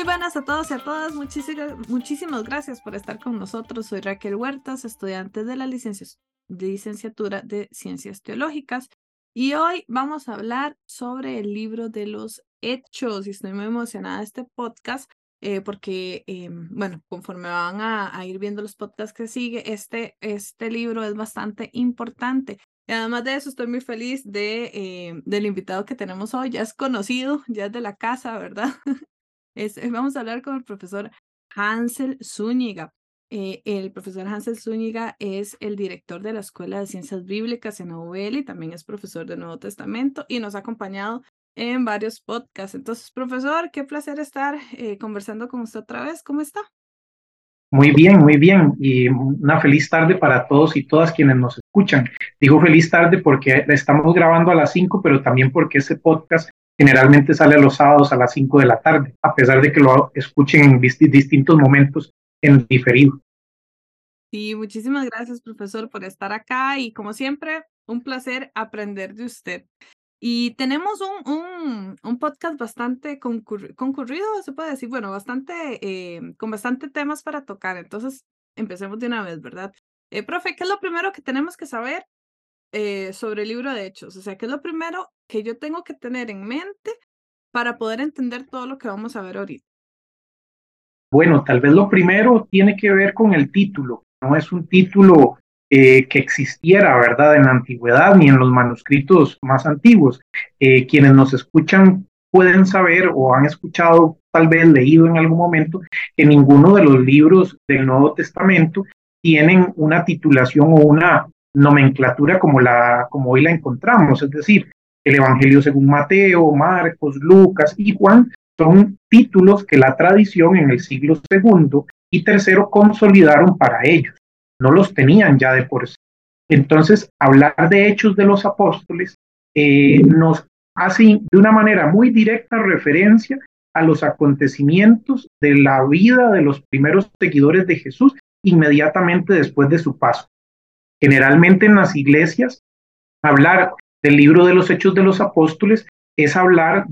Muy buenas a todos y a todas. Muchísimas gracias por estar con nosotros. Soy Raquel Huertas, estudiante de la licenciatura de Ciencias Teológicas. Y hoy vamos a hablar sobre el libro de los Hechos. Y estoy muy emocionada de este podcast porque, conforme van a ir viendo los podcasts que sigue, este libro es bastante importante. Y además de eso, estoy muy feliz del invitado que tenemos hoy. Ya es conocido, ya es de la casa, ¿verdad? Vamos a hablar con el profesor Hansel Zúñiga. El profesor Hansel Zúñiga es el director de la Escuela de Ciencias Bíblicas en la UL y también es profesor del Nuevo Testamento y nos ha acompañado en varios podcasts. Entonces, profesor, qué placer estar conversando con usted otra vez. ¿Cómo está? Muy bien, muy bien. Y una feliz tarde para todos y todas quienes nos escuchan. Digo feliz tarde porque estamos grabando a las 5, pero también porque ese podcast generalmente sale los sábados a las 5 de la tarde, a pesar de que lo escuchen en distintos momentos en diferido. Sí, muchísimas gracias, profesor, por estar acá y como siempre, un placer aprender de usted. Y tenemos un podcast bastante concurrido, se puede decir, bueno, con bastante temas para tocar. Entonces, empecemos de una vez, ¿verdad? Profe, ¿qué es lo primero que tenemos que saber sobre el libro de Hechos? O sea, ¿qué es lo primero que yo tengo que tener en mente para poder entender todo lo que vamos a ver ahorita? Bueno, tal vez lo primero tiene que ver con el título. No es un título que existiera, ¿verdad?, en la antigüedad ni en los manuscritos más antiguos. Quienes nos escuchan pueden saber o han escuchado, tal vez leído en algún momento, que ninguno de los libros del Nuevo Testamento tienen una titulación o una nomenclatura como hoy la encontramos. Es decir, el Evangelio según Mateo, Marcos, Lucas y Juan son títulos que la tradición en el siglo II y III consolidaron para ellos. No los tenían ya de por sí. Entonces, hablar de Hechos de los Apóstoles nos hace de una manera muy directa referencia a los acontecimientos de la vida de los primeros seguidores de Jesús inmediatamente después de su paso. Generalmente en las iglesias, hablar del libro de los Hechos de los Apóstoles es hablar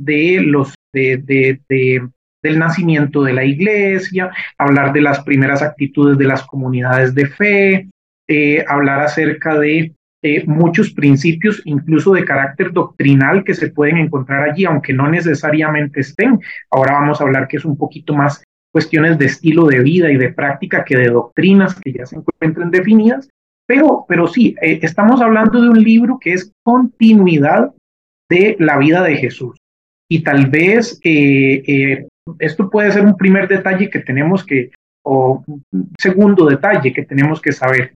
del nacimiento de la iglesia, hablar de las primeras actitudes de las comunidades de fe, hablar acerca de muchos principios, incluso de carácter doctrinal, que se pueden encontrar allí, aunque no necesariamente estén. Ahora vamos a hablar que es un poquito más cuestiones de estilo de vida y de práctica que de doctrinas que ya se encuentran definidas. Pero sí, estamos hablando de un libro que es continuidad de la vida de Jesús. Y tal vez esto puede ser un primer detalle que tenemos o un segundo detalle que tenemos que saber.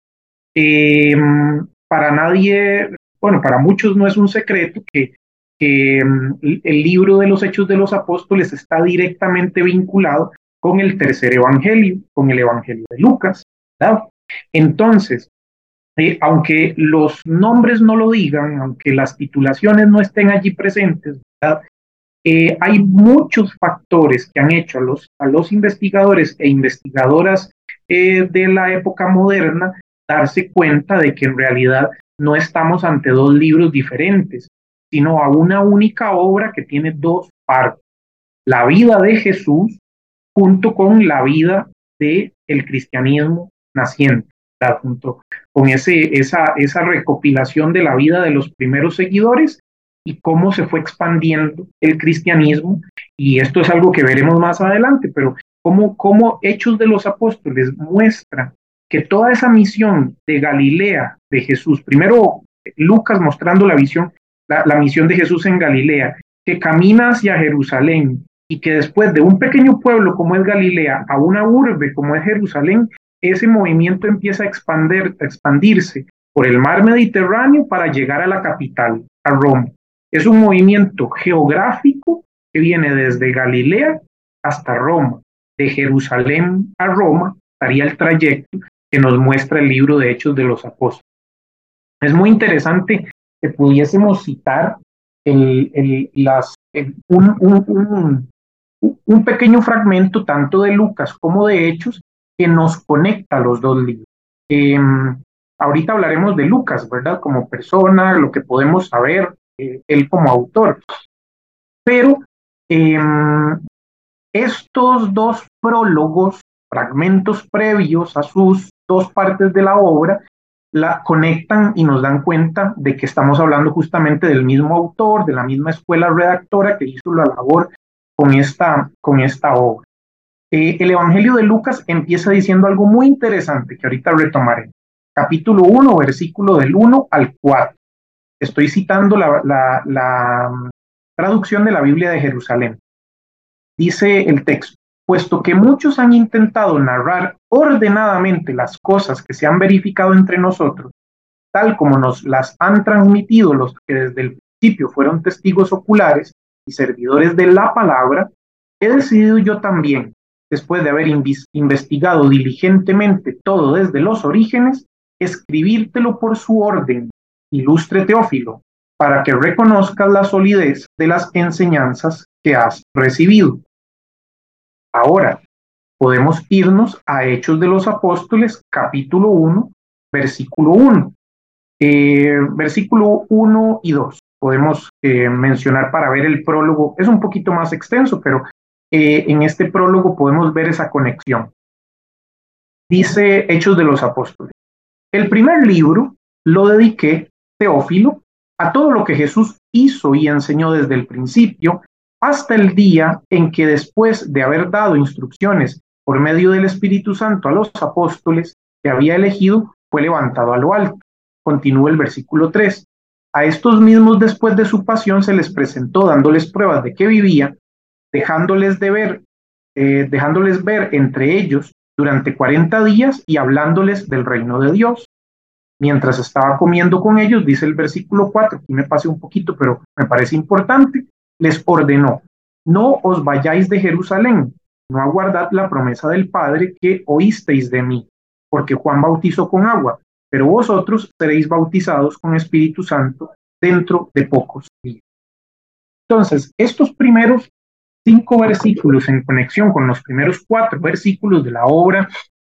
Para nadie, bueno, para muchos no es un secreto que el libro de los Hechos de los Apóstoles está directamente vinculado con el tercer evangelio, con el evangelio de Lucas, ¿verdad? Entonces, aunque los nombres no lo digan, aunque las titulaciones no estén allí presentes, ¿verdad? Hay muchos factores que han hecho a los investigadores e investigadoras de la época moderna darse cuenta de que en realidad no estamos ante dos libros diferentes, sino a una única obra que tiene dos partes: la vida de Jesús junto con la vida del cristianismo naciente, ¿verdad? Junto con esa recopilación de la vida de los primeros seguidores y cómo se fue expandiendo el cristianismo. Y esto es algo que veremos más adelante, pero cómo Hechos de los Apóstoles muestra que toda esa misión de Galilea de Jesús, primero Lucas mostrando la misión de Jesús en Galilea, que camina hacia Jerusalén y que después de un pequeño pueblo como es Galilea a una urbe como es Jerusalén, ese movimiento empieza a expandirse por el mar Mediterráneo para llegar a la capital, a Roma. Es un movimiento geográfico que viene desde Galilea hasta Roma. De Jerusalén a Roma estaría el trayecto que nos muestra el libro de Hechos de los Apóstoles. Es muy interesante que pudiésemos citar un pequeño fragmento tanto de Lucas como de Hechos que nos conecta a los dos libros. Ahorita hablaremos de Lucas, ¿verdad? Como persona, lo que podemos saber, él como autor. Pero Estos dos prólogos, fragmentos previos a sus dos partes de la obra, la conectan y nos dan cuenta de que estamos hablando justamente del mismo autor, de la misma escuela redactora que hizo la labor con esta obra. El Evangelio de Lucas empieza diciendo algo muy interesante que ahorita retomaré. Capítulo 1, versículo del 1 al 4. Estoy citando la traducción de la Biblia de Jerusalén. Dice el texto: puesto que muchos han intentado narrar ordenadamente las cosas que se han verificado entre nosotros, tal como nos las han transmitido los que desde el principio fueron testigos oculares y servidores de la palabra, he decidido yo también, después de haber investigado diligentemente todo desde los orígenes, escribírtelo por su orden, ilustre Teófilo, para que reconozcas la solidez de las enseñanzas que has recibido. Ahora, podemos irnos a Hechos de los Apóstoles, capítulo 1, versículo 1. Versículo 1 y 2 podemos mencionar para ver el prólogo. Es un poquito más extenso, pero en este prólogo podemos ver esa conexión. Dice Hechos de los Apóstoles: el primer libro lo dediqué, Teófilo, a todo lo que Jesús hizo y enseñó desde el principio hasta el día en que, después de haber dado instrucciones por medio del Espíritu Santo a los apóstoles que había elegido, fue levantado a lo alto. Continúa el versículo 3. A estos mismos, después de su pasión, se les presentó dándoles pruebas de que vivía, dejándoles ver entre ellos durante 40 días y hablándoles del reino de Dios. Mientras estaba comiendo con ellos, dice el versículo 4, aquí me pasé un poquito, pero me parece importante, les ordenó: no os vayáis de Jerusalén, no aguardad la promesa del Padre que oísteis de mí, porque Juan bautizó con agua, pero vosotros seréis bautizados con Espíritu Santo dentro de pocos días. Entonces, estos primeros 5 versículos, en conexión con los primeros 4 versículos de la obra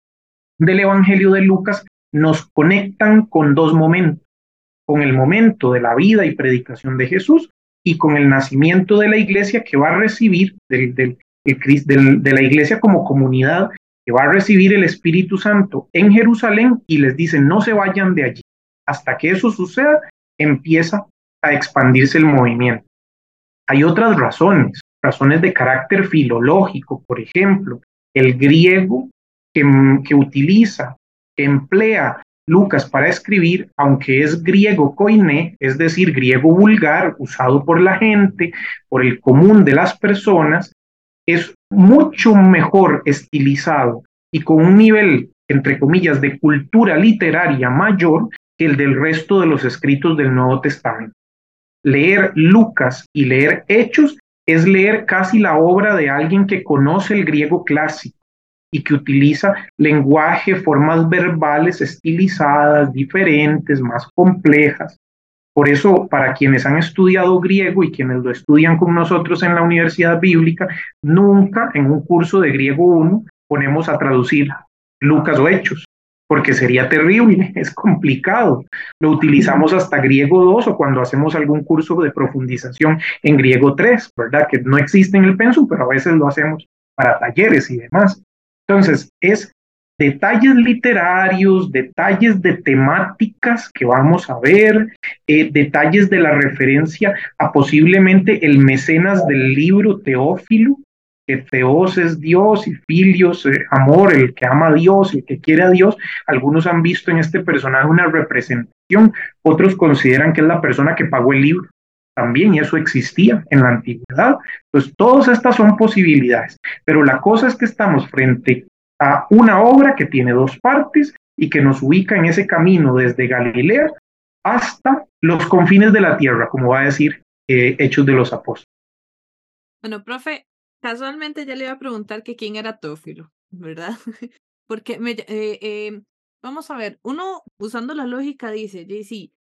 del Evangelio de Lucas, nos conectan con dos momentos: con el momento de la vida y predicación de Jesús y con el nacimiento de la iglesia, que va a recibir de la iglesia como comunidad, que va a recibir el Espíritu Santo en Jerusalén, y les dicen: no se vayan de allí. Hasta que eso suceda, empieza a expandirse el movimiento. Hay otras razones de carácter filológico. Por ejemplo, el griego que utiliza, que emplea Lucas para escribir, aunque es griego koiné, es decir, griego vulgar, usado por la gente, por el común de las personas, es mucho mejor estilizado y con un nivel, entre comillas, de cultura literaria mayor que el del resto de los escritos del Nuevo Testamento. Leer Lucas y leer Hechos es leer casi la obra de alguien que conoce el griego clásico y que utiliza lenguaje, formas verbales estilizadas, diferentes, más complejas. Por eso, para quienes han estudiado griego y quienes lo estudian con nosotros en la Universidad Bíblica, nunca en un curso de griego 1 ponemos a traducir Lucas o Hechos, porque sería terrible, es complicado. Lo utilizamos hasta griego 2 o cuando hacemos algún curso de profundización en griego 3, ¿verdad? Que no existe en el pensum, pero a veces lo hacemos para talleres y demás. Entonces, es detalles literarios, detalles de temáticas que vamos a ver, detalles de la referencia a posiblemente el mecenas del libro, Teófilo, que Teos es Dios y Filios, amor, el que ama a Dios, el que quiere a Dios. Algunos han visto en este personaje una representación, otros consideran que es la persona que pagó el libro también, y eso existía en la antigüedad. Pues todas estas son posibilidades, pero la cosa es que estamos frente a una obra que tiene dos partes y que nos ubica en ese camino desde Galilea hasta los confines de la tierra, como va a decir Hechos de los Apóstoles. Bueno, profe, casualmente ya le iba a preguntar que quién era Teófilo, ¿verdad? Porque vamos a ver, uno usando la lógica dice, sí,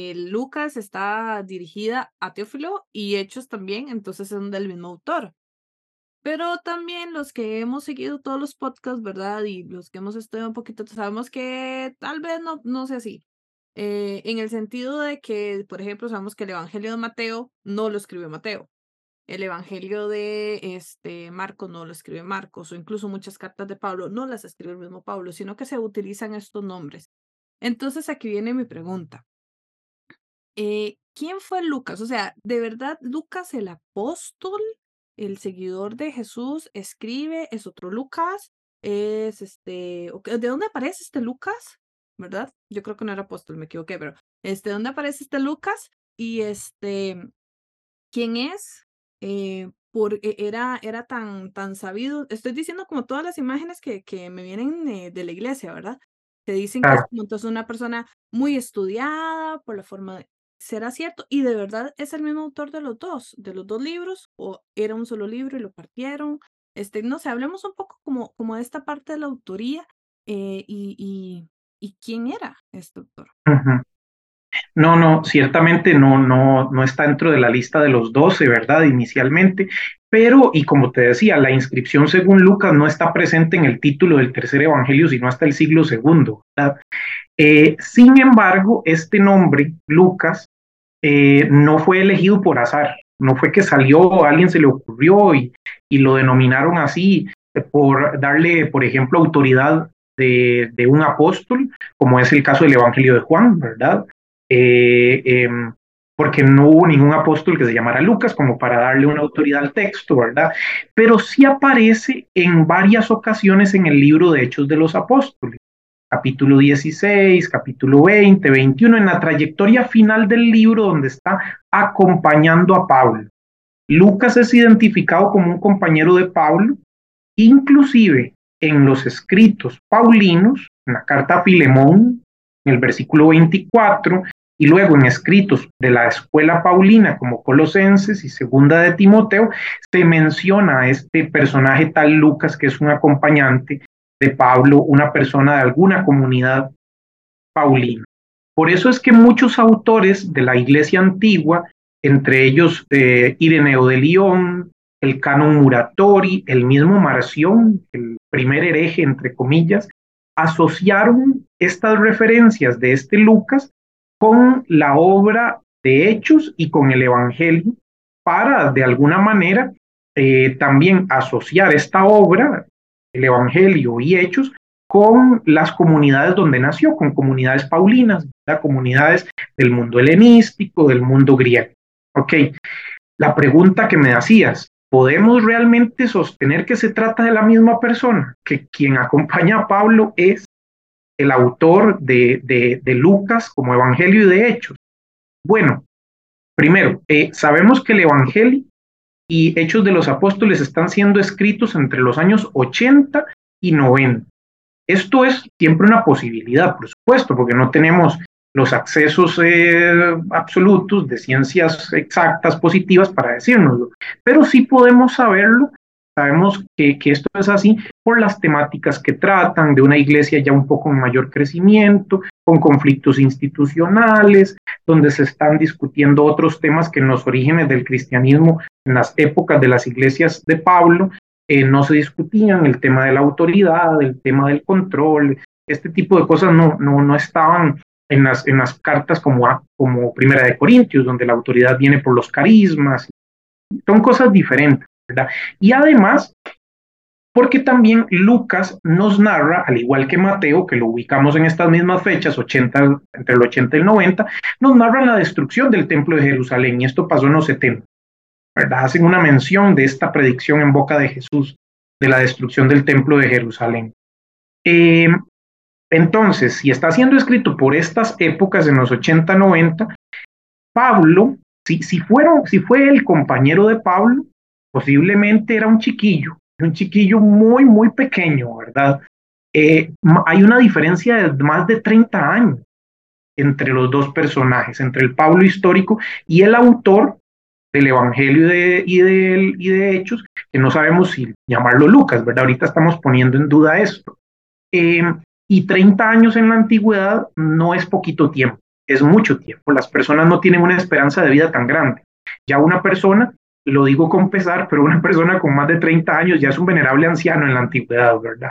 Lucas está dirigida a Teófilo y Hechos también, entonces son del mismo autor. Pero también los que hemos seguido todos los podcasts, ¿verdad? Y los que hemos estudiado un poquito, sabemos que tal vez no sea así. En el sentido de que, por ejemplo, sabemos que el Evangelio de Mateo no lo escribió Mateo. el Evangelio de Marcos no lo escribe Marcos, o incluso muchas cartas de Pablo no las escribe el mismo Pablo, sino que se utilizan estos nombres. Entonces aquí viene mi pregunta. ¿Quién fue Lucas? O sea, ¿de verdad Lucas el apóstol, el seguidor de Jesús, escribe? ¿Es otro Lucas? ¿Es ¿de dónde aparece este Lucas? ¿Verdad? Yo creo que no era apóstol, me equivoqué, pero ¿dónde aparece este Lucas? Y ¿quién es? Era tan sabido. Estoy diciendo como todas las imágenes que me vienen de la iglesia, ¿verdad? Que dicen que es Claro. como entonces una persona muy estudiada por la forma de... ¿Será cierto? ¿Y de verdad es el mismo autor de los dos libros? ¿O era un solo libro y lo partieron? No sé, hablemos un poco como de esta parte de la autoría y quién era este autor. Ujú. No, no, ciertamente no está dentro de la lista de los 12, ¿verdad? Inicialmente, pero, y como te decía, la inscripción según Lucas no está presente en el título del tercer evangelio, sino hasta el siglo segundo, ¿verdad? Sin embargo, este nombre, Lucas, no fue elegido por azar, no fue que salió, a alguien se le ocurrió y lo denominaron así por darle, por ejemplo, autoridad de un apóstol, como es el caso del Evangelio de Juan, ¿verdad? Eh, eh, porque no hubo ningún apóstol que se llamara Lucas como para darle una autoridad al texto, ¿verdad? Pero sí aparece en varias ocasiones en el libro de Hechos de los Apóstoles, capítulo 16, capítulo 20, 21, en la trayectoria final del libro donde está acompañando a Pablo. Lucas es identificado como un compañero de Pablo, inclusive en los escritos paulinos, en la carta a Filemón, en el versículo 24, y luego en escritos de la escuela paulina como Colosenses y Segunda de Timoteo, se menciona a este personaje tal Lucas, que es un acompañante de Pablo, una persona de alguna comunidad paulina. Por eso es que muchos autores de la iglesia antigua, entre ellos Ireneo de Lyon, el canon Muratori, el mismo Marción, el primer hereje, entre comillas, asociaron estas referencias de este Lucas con la obra de Hechos y con el Evangelio para, de alguna manera, también asociar esta obra, el Evangelio y Hechos, con las comunidades donde nació, con comunidades paulinas, comunidades del mundo helenístico, del mundo griego. Ok, la pregunta que me hacías, ¿podemos realmente sostener que se trata de la misma persona? Que quien acompaña a Pablo es el autor de Lucas como Evangelio y de Hechos. Bueno, primero, sabemos que el Evangelio y Hechos de los Apóstoles están siendo escritos entre los años 80 y 90. Esto es siempre una posibilidad, por supuesto, porque no tenemos los accesos absolutos de ciencias exactas, positivas para decírnoslo, pero sí podemos saberlo. Sabemos que esto es así por las temáticas que tratan de una iglesia ya un poco en mayor crecimiento, con conflictos institucionales, donde se están discutiendo otros temas que en los orígenes del cristianismo, en las épocas de las iglesias de Pablo, no se discutían, el tema de la autoridad, el tema del control, este tipo de cosas no estaban en las cartas como Primera de Corintios, donde la autoridad viene por los carismas, son cosas diferentes, ¿verdad? Y además, porque también Lucas nos narra, al igual que Mateo, que lo ubicamos en estas mismas fechas, entre el 80 y el 90, nos narra la destrucción del templo de Jerusalén, y esto pasó en los 70. ¿Verdad? Hacen una mención de esta predicción en boca de Jesús de la destrucción del templo de Jerusalén. Entonces, si está siendo escrito por estas épocas en los 80, 90, Pablo, si fue el compañero de Pablo, posiblemente era un chiquillo muy, muy pequeño, ¿verdad? Hay una diferencia de más de 30 años entre los dos personajes, entre el Pablo histórico y el autor del Evangelio y de Hechos, que no sabemos si llamarlo Lucas, ¿verdad? Ahorita estamos poniendo en duda esto. Y 30 años en la antigüedad no es poquito tiempo, es mucho tiempo. Las personas no tienen una esperanza de vida tan grande. Ya una persona, lo digo con pesar, pero una persona con más de 30 años ya es un venerable anciano en la antigüedad, ¿verdad?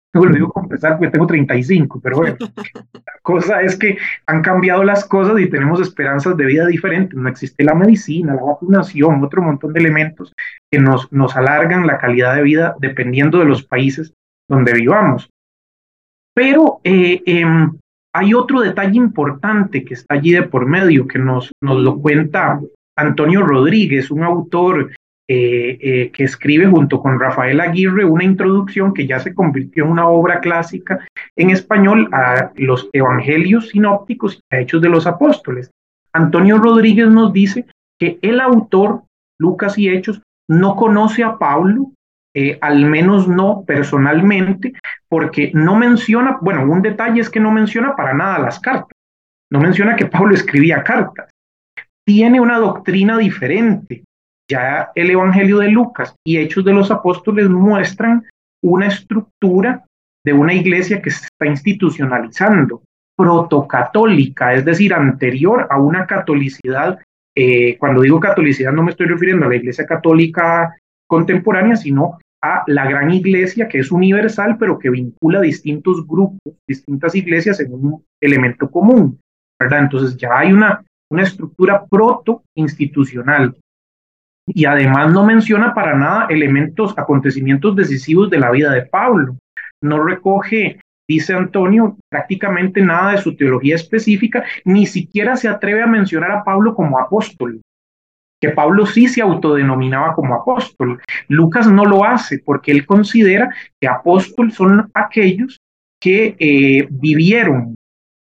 Bueno, digo confesar porque tengo 35, pero bueno, la cosa es que han cambiado las cosas y tenemos esperanzas de vida diferentes. No existe la medicina, la vacunación, otro montón de elementos que nos alargan la calidad de vida dependiendo de los países donde vivamos. Pero hay otro detalle importante que está allí de por medio, que nos lo cuenta Antonio Rodríguez, un autor que escribe junto con Rafael Aguirre una introducción que ya se convirtió en una obra clásica en español a los evangelios sinópticos y a Hechos de los Apóstoles. Antonio Rodríguez nos dice que el autor, Lucas y Hechos, no conoce a Pablo, al menos no personalmente, porque no menciona, bueno, un detalle es que no menciona para nada las cartas, no menciona que Pablo escribía cartas, tiene una doctrina diferente. Ya el Evangelio de Lucas y Hechos de los Apóstoles muestran una estructura de una iglesia que se está institucionalizando, protocatólica, es decir, anterior a una catolicidad. Cuando digo catolicidad no me estoy refiriendo a la iglesia católica contemporánea, sino a la gran iglesia que es universal, pero que vincula distintos grupos, distintas iglesias en un elemento común, ¿verdad? Entonces ya hay una estructura proto-institucional. Y además no menciona para nada elementos, acontecimientos decisivos de la vida de Pablo. No recoge, dice Antonio, prácticamente nada de su teología específica, ni siquiera se atreve a mencionar a Pablo como apóstol, que Pablo sí se autodenominaba como apóstol. Lucas no lo hace porque él considera que apóstol son aquellos que vivieron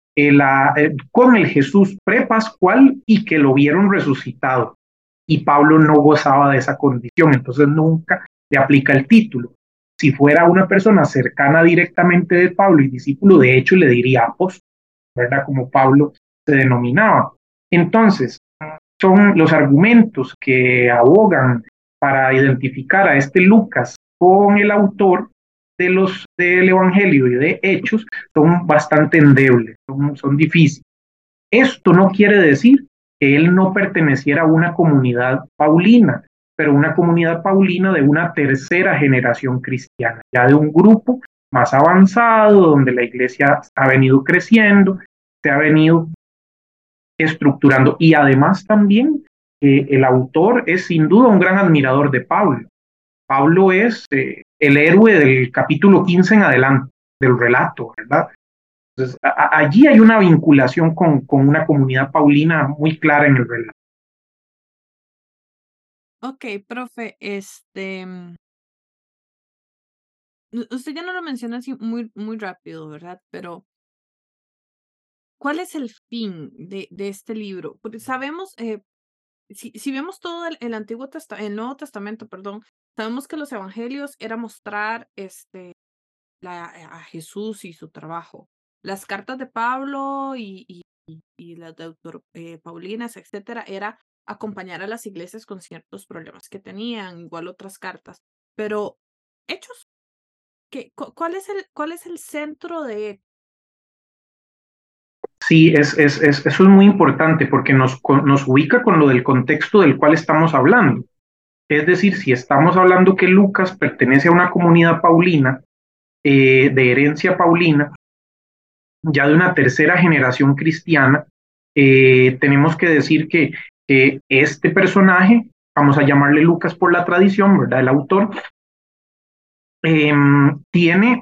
con el Jesús prepascual y que lo vieron resucitado. Y Pablo no gozaba de esa condición, entonces nunca le aplica el título. Si fuera una persona cercana directamente de Pablo y discípulo, de hecho le diría apóstol, ¿verdad? Como Pablo se denominaba. Entonces, son los argumentos que abogan para identificar a este Lucas con el autor del Evangelio y de Hechos, son bastante endebles, son difíciles. Esto no quiere decir que él no perteneciera a una comunidad paulina, pero una comunidad paulina de una tercera generación cristiana, ya de un grupo más avanzado, donde la iglesia ha venido creciendo, se ha venido estructurando. Y además también el autor es sin duda un gran admirador de Pablo. Pablo es el héroe del capítulo 15 en adelante del relato, ¿verdad? Entonces, allí hay una vinculación con una comunidad paulina muy clara en el relato. Ok, profe, usted ya no lo menciona así muy rápido, ¿verdad? Pero, ¿cuál es el fin de este libro? Porque sabemos, si vemos todo el el Nuevo Testamento, perdón, sabemos que los evangelios era mostrar a Jesús y su trabajo. Las cartas de Pablo y las de Paulinas, etcétera, era acompañar a las iglesias con ciertos problemas que tenían, igual otras cartas. Pero, Hechos, ¿cuál es el centro de? Sí, eso es muy importante porque nos ubica con lo del contexto del cual estamos hablando. Es decir, si estamos hablando que Lucas pertenece a una comunidad paulina, de herencia paulina, ya de una tercera generación cristiana, tenemos que decir que este personaje, vamos a llamarle Lucas por la tradición, ¿verdad? El autor, tiene,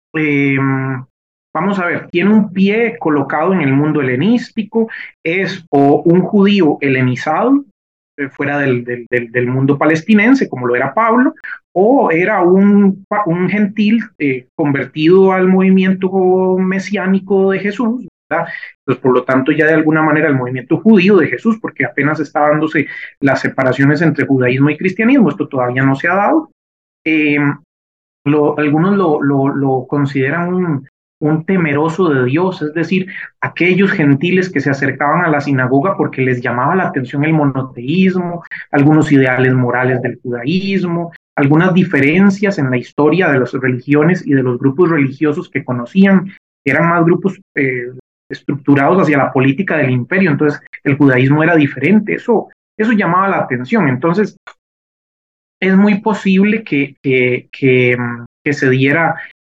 vamos a ver, tiene un pie colocado en el mundo helenístico, es o un judío helenizado, fuera del mundo palestinense, como lo era Pablo, o era un gentil convertido al movimiento mesiánico de Jesús, ¿verdad? Pues por lo tanto ya de alguna manera el movimiento judío de Jesús, porque apenas está dándose las separaciones entre judaísmo y cristianismo, esto todavía no se ha dado. Eh, Algunos lo consideran un temeroso de Dios, es decir, aquellos gentiles que se acercaban a la sinagoga porque les llamaba la atención el monoteísmo, algunos ideales morales del judaísmo, algunas diferencias en la historia de las religiones y de los grupos religiosos que conocían, que eran más grupos estructurados hacia la política del imperio, entonces el judaísmo era diferente, eso llamaba la atención, entonces es muy posible que se diera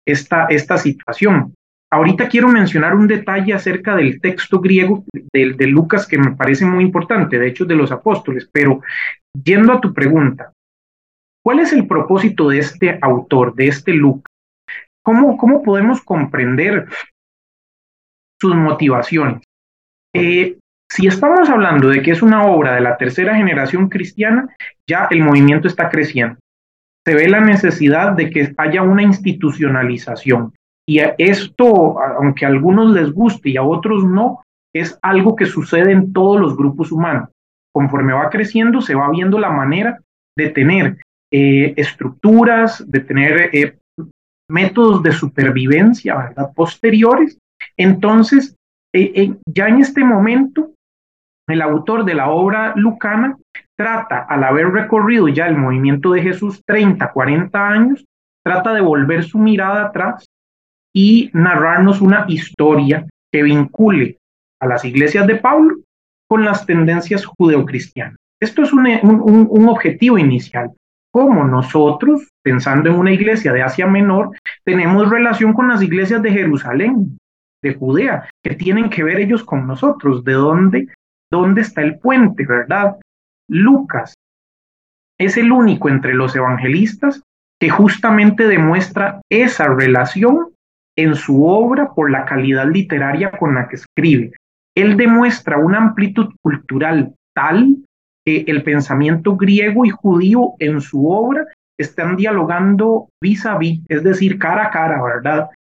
esta situación. Ahorita quiero mencionar un detalle acerca del texto griego de Lucas que me parece muy importante, de Hechos de los Apóstoles, pero yendo a tu pregunta, ¿cuál es el propósito de este autor, de este Lucas? ¿Cómo podemos comprender sus motivaciones? Si estamos hablando de que es una obra de la tercera generación cristiana, ya el movimiento está creciendo. Se ve la necesidad de que haya una institucionalización. Y esto, aunque a algunos les guste y a otros no, es algo que sucede en todos los grupos humanos. Conforme va creciendo, se va viendo la manera de tener estructuras, de tener métodos de supervivencia, ¿verdad?, posteriores. Entonces, ya en este momento, el autor de la obra lucana trata, al haber recorrido ya el movimiento de Jesús 30, 40 años, trata de volver su mirada atrás y narrarnos una historia que vincule a las iglesias de Pablo con las tendencias judeocristianas. Esto es un objetivo inicial. Como nosotros, pensando en una iglesia de Asia Menor, tenemos relación con las iglesias de Jerusalén, de Judea, que tienen que ver ellos con nosotros, de dónde está el puente, ¿verdad? Lucas es el único entre los evangelistas que justamente demuestra esa relación en su obra por la calidad literaria con la que escribe. Él demuestra una amplitud cultural tal que el pensamiento griego y judío en su obra están dialogando vis a vis, es decir, cara a cara, ¿verdad?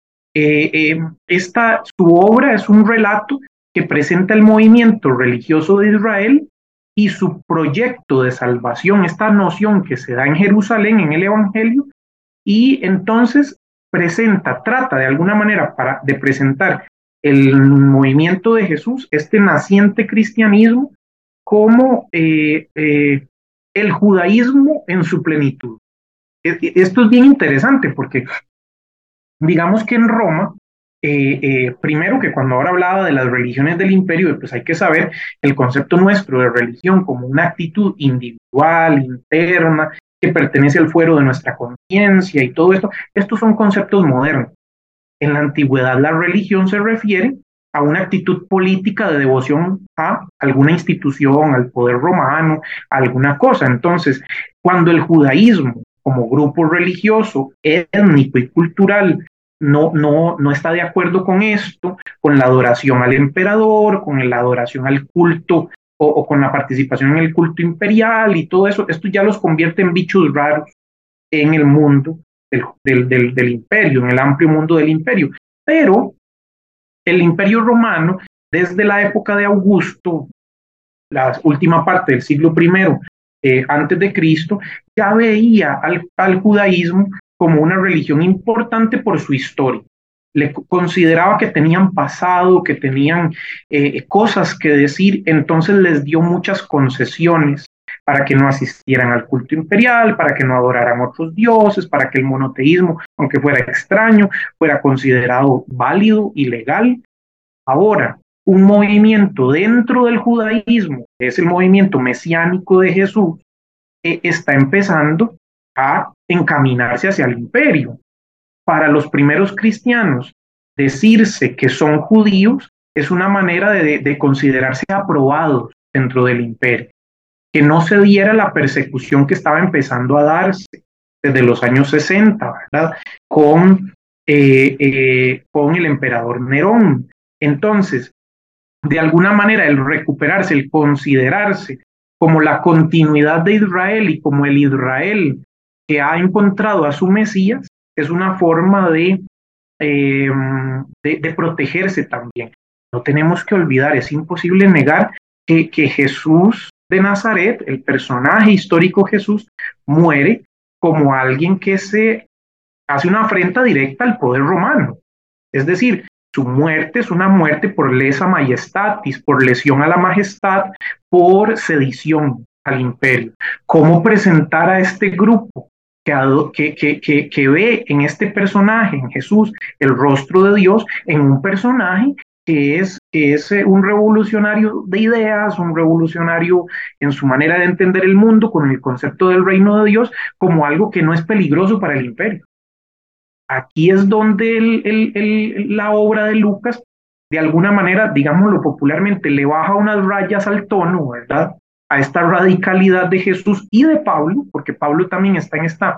Su obra es un relato que presenta el movimiento religioso de Israel y su proyecto de salvación, esta noción que se da en Jerusalén en el Evangelio, y entonces trata de alguna manera de presentar el movimiento de Jesús, este naciente cristianismo, como el judaísmo en su plenitud. Esto es bien interesante porque digamos que en Roma, primero que cuando ahora hablaba de las religiones del imperio, pues hay que saber el concepto nuestro de religión como una actitud individual, interna, que pertenece al fuero de nuestra conciencia y todo esto. Estos son conceptos modernos. En la antigüedad la religión se refiere a una actitud política de devoción a alguna institución, al poder romano, a alguna cosa. Entonces, cuando el judaísmo como grupo religioso, étnico y cultural no está de acuerdo con esto, con la adoración al emperador, con la adoración al culto o con la participación en el culto imperial y todo eso, esto ya los convierte en bichos raros en el mundo del imperio, en el amplio mundo del imperio. Pero el imperio romano, desde la época de Augusto, la última parte del siglo I antes de Cristo, ya veía al judaísmo como una religión importante por su historia. Le consideraba que tenían pasado, que tenían cosas que decir, entonces les dio muchas concesiones para que no asistieran al culto imperial, para que no adoraran otros dioses, para que el monoteísmo, aunque fuera extraño, fuera considerado válido y legal. Ahora, un movimiento dentro del judaísmo, que es el movimiento mesiánico de Jesús, está empezando a encaminarse hacia el imperio. Para los primeros cristianos, decirse que son judíos es una manera de considerarse aprobados dentro del imperio, que no se diera la persecución que estaba empezando a darse desde los años 60, ¿verdad? Con el emperador Nerón. Entonces, de alguna manera, el recuperarse, el considerarse como la continuidad de Israel y como el Israel que ha encontrado a su Mesías, es una forma de protegerse también. No tenemos que olvidar, es imposible negar que Jesús de Nazaret, el personaje histórico Jesús, muere como alguien que se hace una afrenta directa al poder romano. Es decir, su muerte es una muerte por lesa majestatis, por lesión a la majestad, por sedición al imperio. ¿Cómo presentar a este grupo que ve en este personaje, en Jesús, el rostro de Dios, en un personaje que es un revolucionario de ideas, un revolucionario en su manera de entender el mundo, con el concepto del reino de Dios, como algo que no es peligroso para el imperio? Aquí es donde la obra de Lucas, de alguna manera, digámoslo popularmente, le baja unas rayas al tono, ¿verdad? A esta radicalidad de Jesús y de Pablo, porque Pablo también está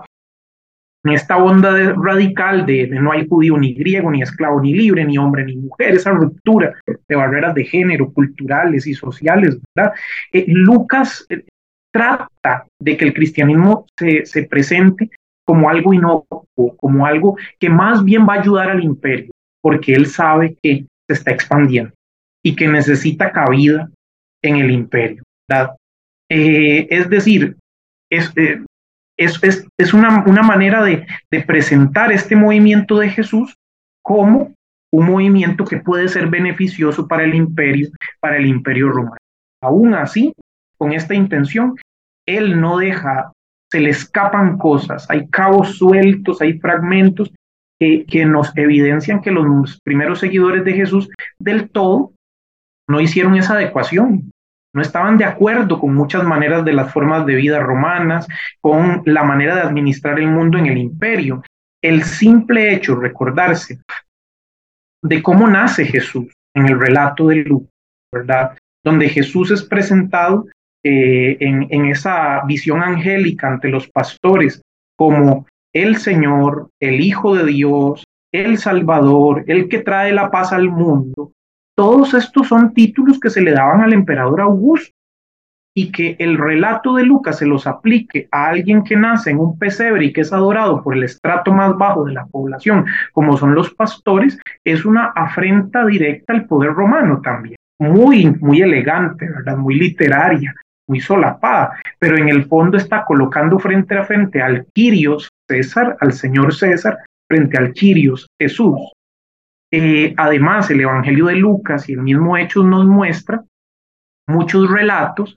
en esta onda radical de no hay judío ni griego, ni esclavo ni libre, ni hombre ni mujer, esa ruptura de barreras de género, culturales y sociales, ¿verdad? Lucas trata de que el cristianismo se presente como algo inocuo, como algo que más bien va a ayudar al imperio, porque él sabe que se está expandiendo y que necesita cabida en el imperio, ¿verdad? Es decir, es, es una manera de presentar este movimiento de Jesús como un movimiento que puede ser beneficioso para el imperio romano. Aún así, con esta intención, él no deja, se le escapan cosas, hay cabos sueltos, hay fragmentos que nos evidencian que los primeros seguidores de Jesús del todo no hicieron esa adecuación, no estaban de acuerdo con muchas maneras de las formas de vida romanas, con la manera de administrar el mundo en el imperio. El simple hecho, recordarse de cómo nace Jesús en el relato de Lucas, ¿verdad? Donde Jesús es presentado en esa visión angélica ante los pastores como el Señor, el Hijo de Dios, el Salvador, el que trae la paz al mundo. Todos estos son títulos que se le daban al emperador Augusto, y que el relato de Lucas se los aplique a alguien que nace en un pesebre y que es adorado por el estrato más bajo de la población, como son los pastores, es una afrenta directa al poder romano también, muy elegante, ¿verdad? Muy literaria, muy solapada, pero en el fondo está colocando frente a frente al Quirios César, al señor César, frente al Quirios Jesús. Además, el Evangelio de Lucas y el mismo Hechos nos muestra muchos relatos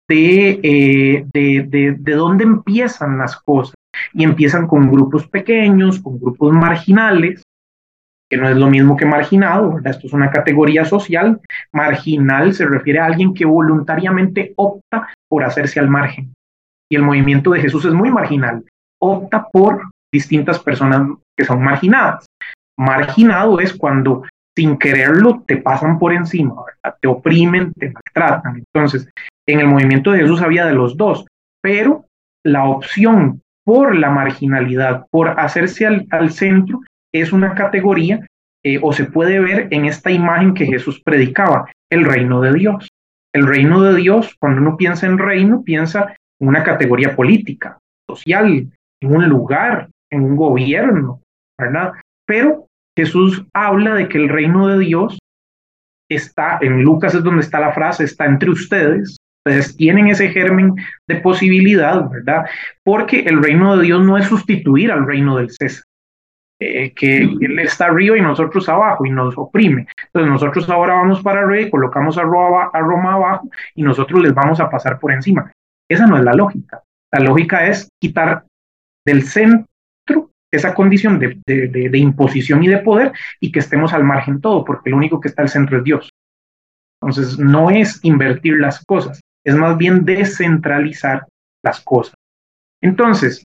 de dónde empiezan las cosas. Y empiezan con grupos pequeños, con grupos marginales, que no es lo mismo que marginado, ¿verdad? Esto es una categoría social. Marginal se refiere a alguien que voluntariamente opta por hacerse al margen. Y el movimiento de Jesús es muy marginal. Opta por distintas personas que son marginadas. Marginado es cuando sin quererlo te pasan por encima, ¿verdad? Te oprimen, te maltratan. Entonces, en el movimiento de Jesús había de los dos, pero la opción por la marginalidad, por hacerse al centro, es una categoría o se puede ver en esta imagen que Jesús predicaba, el reino de Dios. El reino de Dios, cuando uno piensa en reino, piensa en una categoría política, social, en un lugar, en un gobierno, ¿verdad? Pero Jesús habla de que el reino de Dios está, en Lucas es donde está la frase, está entre ustedes. Ustedes tienen ese germen de posibilidad, ¿verdad? Porque el reino de Dios no es sustituir al reino del César, que él está arriba y nosotros abajo y nos oprime. Entonces nosotros ahora vamos para arriba y colocamos a Roma abajo y nosotros les vamos a pasar por encima. Esa no es la lógica. La lógica es quitar del centro esa condición de imposición y de poder y que estemos al margen todo, porque lo único que está al centro es Dios. Entonces no es invertir las cosas, es más bien descentralizar las cosas. Entonces,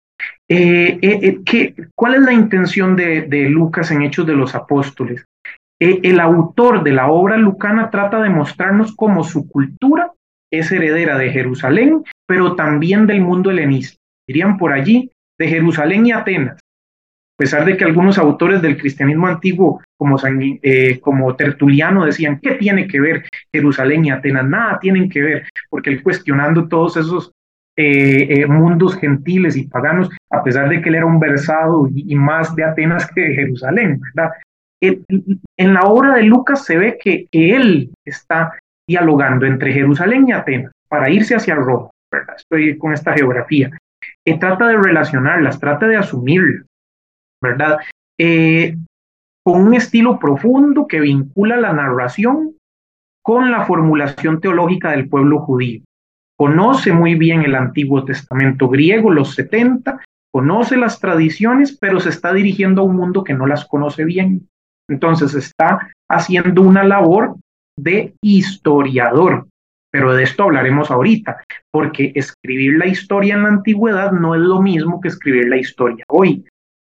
¿cuál es la intención de Lucas en Hechos de los Apóstoles? El autor de la obra lucana trata de mostrarnos cómo su cultura es heredera de Jerusalén, pero también del mundo helenista. Dirían por allí, de Jerusalén y Atenas. A pesar de que algunos autores del cristianismo antiguo, como Tertuliano, decían, ¿qué tiene que ver Jerusalén y Atenas? Nada tienen que ver, porque él cuestionando todos esos mundos gentiles y paganos, a pesar de que él era un versado y más de Atenas que de Jerusalén, ¿verdad? En la obra de Lucas se ve que él está dialogando entre Jerusalén y Atenas para irse hacia Roma, ¿verdad? Estoy con esta geografía. Trata de relacionarlas, trata de asumirlas, ¿verdad? Con un estilo profundo que vincula la narración con la formulación teológica del pueblo judío. Conoce muy bien el Antiguo Testamento griego, los 70, conoce las tradiciones, pero se está dirigiendo a un mundo que no las conoce bien. Entonces está haciendo una labor de historiador, pero de esto hablaremos ahorita, porque escribir la historia en la antigüedad no es lo mismo que escribir la historia hoy.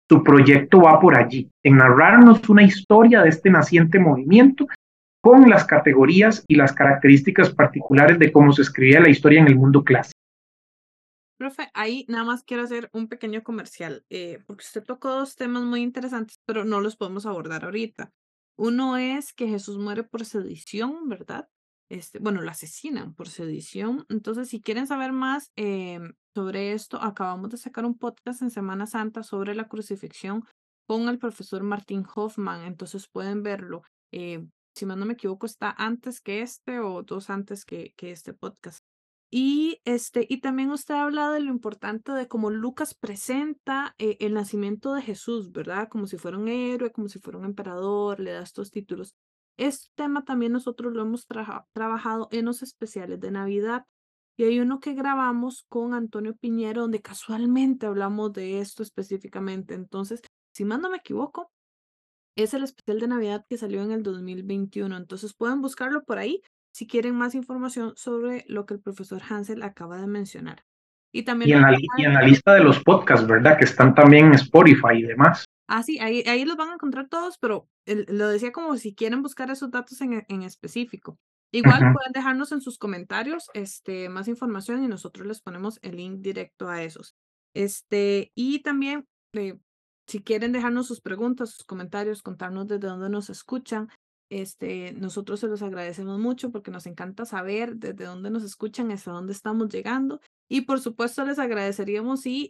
su proyecto va por allí, en narrarnos una historia de este naciente movimiento con las categorías y las características particulares de cómo se escribía la historia en el mundo clásico. Profe, ahí nada más quiero hacer un pequeño comercial, porque usted tocó dos temas muy interesantes, pero no los podemos abordar ahorita. Uno es que Jesús muere por sedición, ¿verdad? Bueno, lo asesinan por sedición. Entonces, si quieren saber más sobre esto, acabamos de sacar un podcast en Semana Santa sobre la crucifixión con el profesor Martín Hoffman. Entonces pueden verlo. Si mal no me equivoco, está antes que este o dos antes que este podcast. Y también usted habla de lo importante de cómo Lucas presenta el nacimiento de Jesús, ¿verdad? Como si fuera un héroe, como si fuera un emperador, le da estos títulos. Este tema también nosotros lo hemos trabajado en los especiales de Navidad. Y hay uno que grabamos con Antonio Piñero, donde casualmente hablamos de esto específicamente. Entonces, si mal no me equivoco, es el especial de Navidad que salió en el 2021. Entonces pueden buscarlo por ahí si quieren más información sobre lo que el profesor Hansel acaba de mencionar. Y también Y en la lista de los podcasts, ¿verdad? Que están también en Spotify y demás. sí, ahí los van a encontrar todos, pero lo decía como si quieren buscar esos datos en específico. Igual pueden dejarnos en sus comentarios más información y nosotros les ponemos el link directo a esos. Y también, si quieren dejarnos sus preguntas, sus comentarios, contarnos desde dónde nos escuchan, nosotros se los agradecemos mucho porque nos encanta saber desde dónde nos escuchan, hasta dónde estamos llegando. Y por supuesto les agradeceríamos si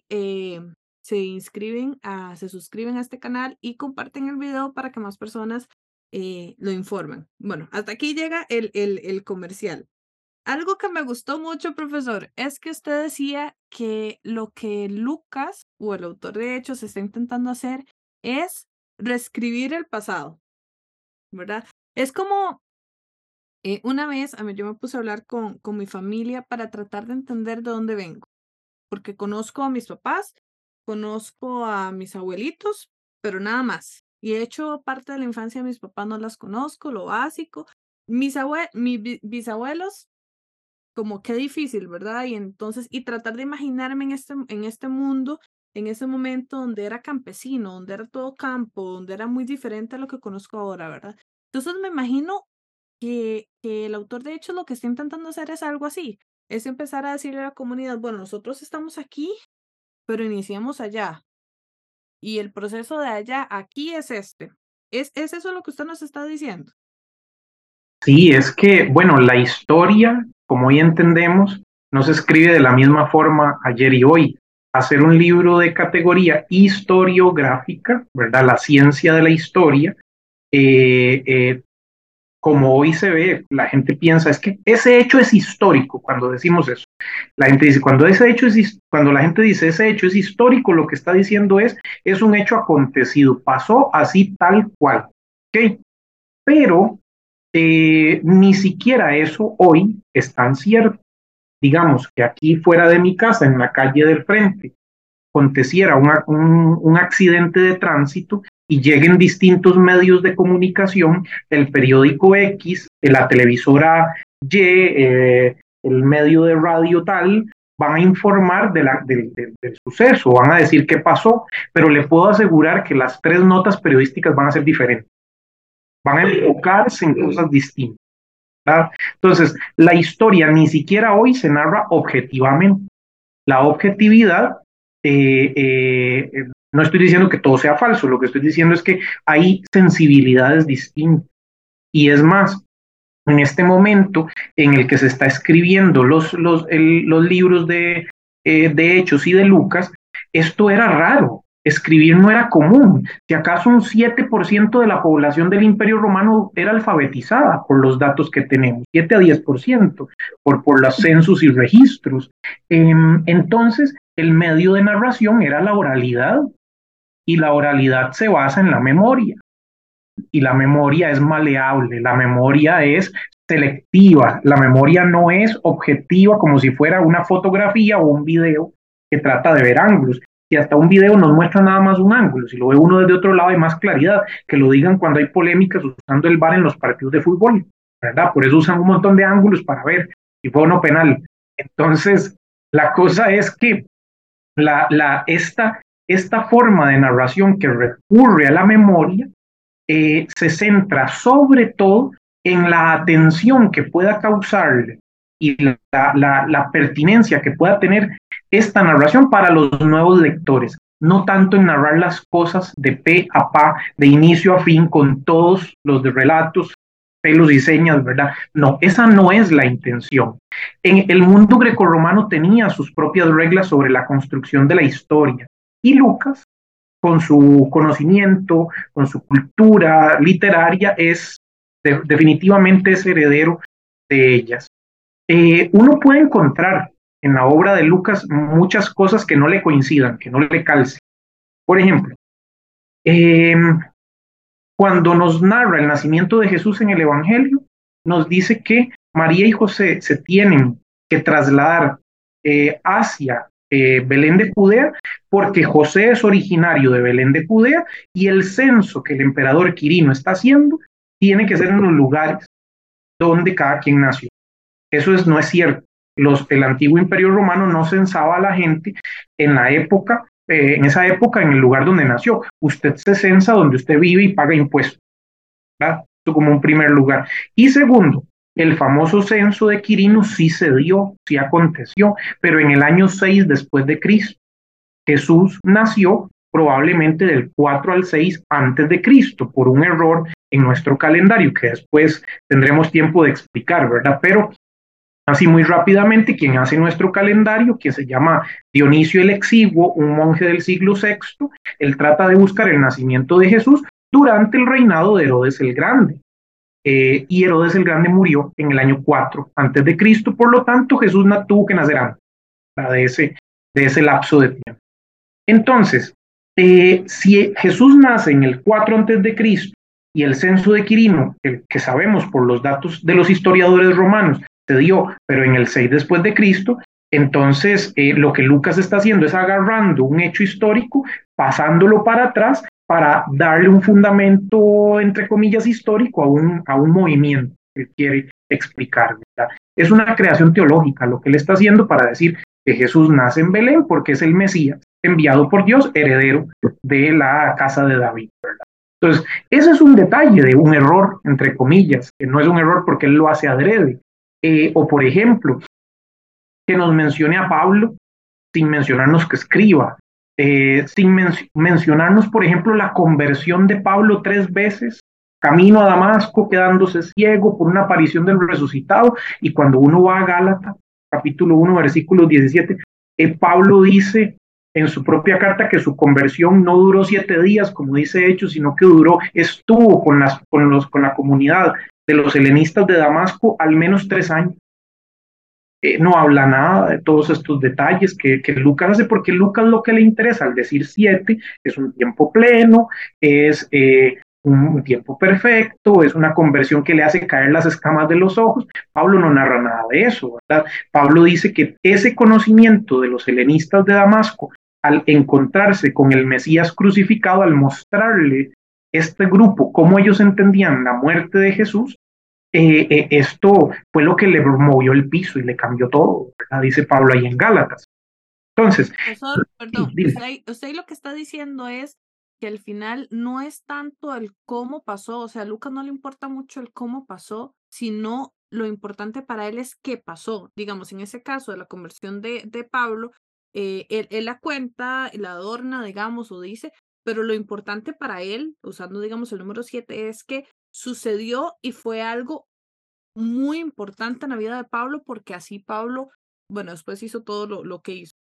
se suscriben a este canal y comparten el video para que más personas lo informen. Bueno, hasta aquí llega el comercial. Algo que me gustó mucho, profesor, es que usted decía que lo que Lucas o el autor de Hechos está intentando hacer es reescribir el pasado, ¿verdad? Es como una vez yo me puse a hablar con mi familia para tratar de entender de dónde vengo, porque conozco a mis papás, conozco a mis abuelitos, pero nada más. Y de hecho, parte de la infancia de mis papás no las conozco, lo básico. Mis bisabuelos, como qué difícil, ¿verdad? Y entonces, y tratar de imaginarme en este mundo, en ese momento donde era campesino, donde era todo campo, donde era muy diferente a lo que conozco ahora, ¿verdad? Entonces me imagino que el autor de hecho lo que está intentando hacer es algo así, es empezar a decirle a la comunidad, bueno, nosotros estamos aquí, pero iniciamos allá, y el proceso de allá aquí es este. ¿Es eso lo que usted nos está diciendo? Sí, es que, bueno, la historia, como hoy entendemos, no se escribe de la misma forma ayer y hoy. Hacer un libro de categoría historiográfica, ¿verdad? La ciencia de la historia, eh, eh, como hoy se ve, la gente piensa, es que ese hecho es histórico cuando decimos eso. La gente dice, cuando la gente dice ese hecho es histórico, lo que está diciendo es un hecho acontecido, pasó así tal cual. ¿Ok? Pero ni siquiera eso hoy es tan cierto. Digamos que aquí fuera de mi casa, en la calle del frente, aconteciera un accidente de tránsito y lleguen distintos medios de comunicación, el periódico X, la televisora Y, el medio de radio tal, van a informar del suceso, van a decir qué pasó, pero le puedo asegurar que las tres notas periodísticas van a ser diferentes, van a enfocarse en cosas distintas, ¿verdad? Entonces, la historia ni siquiera hoy se narra objetivamente. La objetividad, no estoy diciendo que todo sea falso, lo que estoy diciendo es que hay sensibilidades distintas. Y es más, en este momento en el que se está escribiendo los libros de Hechos y de Lucas, esto era raro. Escribir no era común. Si acaso un 7% de la población del Imperio Romano era alfabetizada por los datos que tenemos, 7 a 10%, por los censos y registros. Entonces, el medio de narración era la oralidad, y la oralidad se basa en la memoria. Y la memoria es maleable, la memoria es selectiva, la memoria no es objetiva como si fuera una fotografía o un video que trata de ver ángulos. Y hasta un video nos muestra nada más un ángulo, si lo ve uno desde otro lado hay más claridad, que lo digan cuando hay polémicas usando el VAR en los partidos de fútbol, ¿verdad? Por eso usan un montón de ángulos para ver si fue o no penal. Entonces, la cosa es que esta esta forma de narración que recurre a la memoria se centra sobre todo en la atención que pueda causarle y la pertinencia que pueda tener esta narración para los nuevos lectores, no tanto en narrar las cosas de pe a pa, de inicio a fin, con todos los de relatos, pelos y señas, ¿verdad? No, esa no es la intención. En el mundo grecorromano tenía sus propias reglas sobre la construcción de la historia, y Lucas, con su conocimiento, con su cultura literaria, definitivamente es heredero de ellas. Uno puede encontrar en la obra de Lucas muchas cosas que no le coincidan, que no le calcen. Por ejemplo, cuando nos narra el nacimiento de Jesús en el Evangelio, nos dice que María y José se tienen que trasladar hacia Belén de Judea, porque José es originario de Belén de Judea y el censo que el emperador Quirino está haciendo tiene que ser en los lugares donde cada quien nació. Eso no es cierto. El antiguo imperio romano no censaba a la gente en la época, en esa época, en el lugar donde nació. Usted se censa donde usted vive y paga impuestos, ¿verdad? Eso como un primer lugar. Y segundo, el famoso censo de Quirino sí se dio, sí aconteció, pero en el año 6 después de Cristo. Jesús nació probablemente del 4 al 6 antes de Cristo, por un error en nuestro calendario, que después tendremos tiempo de explicar, ¿verdad? Pero así muy rápidamente, quien hace nuestro calendario, que se llama Dionisio el Exiguo, un monje del siglo VI, él trata de buscar el nacimiento de Jesús durante el reinado de Herodes el Grande. Y Herodes el Grande murió en el año 4 antes de Cristo, por lo tanto Jesús tuvo que nacer antes de ese lapso de tiempo. Entonces, si Jesús nace en el 4 antes de Cristo y el censo de Quirino, que sabemos por los datos de los historiadores romanos, se dio, pero en el 6 después de Cristo, entonces lo que Lucas está haciendo es agarrando un hecho histórico, pasándolo para atrás para darle un fundamento, entre comillas, histórico a un movimiento que quiere explicar, ¿verdad? Es una creación teológica lo que él está haciendo para decir que Jesús nace en Belén porque es el Mesías enviado por Dios, heredero de la casa de David, ¿verdad? Entonces, ese es un detalle de un error, entre comillas, que no es un error porque él lo hace adrede. O por ejemplo, que nos mencione a Pablo sin mencionarnos que escriba, sin mencionarnos, por ejemplo, la conversión de Pablo 3 veces, camino a Damasco, quedándose ciego por una aparición del resucitado, y cuando uno va a Gálatas, capítulo 1, versículo 17, Pablo dice en su propia carta que su conversión no duró 7 días, como dice Hechos, sino que estuvo con la comunidad de los helenistas de Damasco al menos 3 años. No habla nada de todos estos detalles que Lucas hace, porque Lucas lo que le interesa al decir 7 es un tiempo pleno, es un tiempo perfecto, es una conversión que le hace caer las escamas de los ojos. Pablo no narra nada de eso, ¿verdad? Pablo dice que ese conocimiento de los helenistas de Damasco, al encontrarse con el Mesías crucificado, al mostrarle este grupo cómo ellos entendían la muerte de Jesús, esto fue lo que le movió el piso y le cambió todo, ¿verdad? Dice Pablo ahí en Gálatas. Entonces, profesor, perdón, usted lo que está diciendo es que al final no es tanto el cómo pasó, o sea, a Lucas no le importa mucho el cómo pasó, sino lo importante para él es qué pasó. Digamos, en ese caso de la conversión de Pablo, él la cuenta, la adorna, digamos, o dice, pero lo importante para él, usando, digamos, el número 7, es que sucedió y fue algo muy importante en la vida de Pablo, porque así Pablo, bueno, después hizo todo lo que hizo.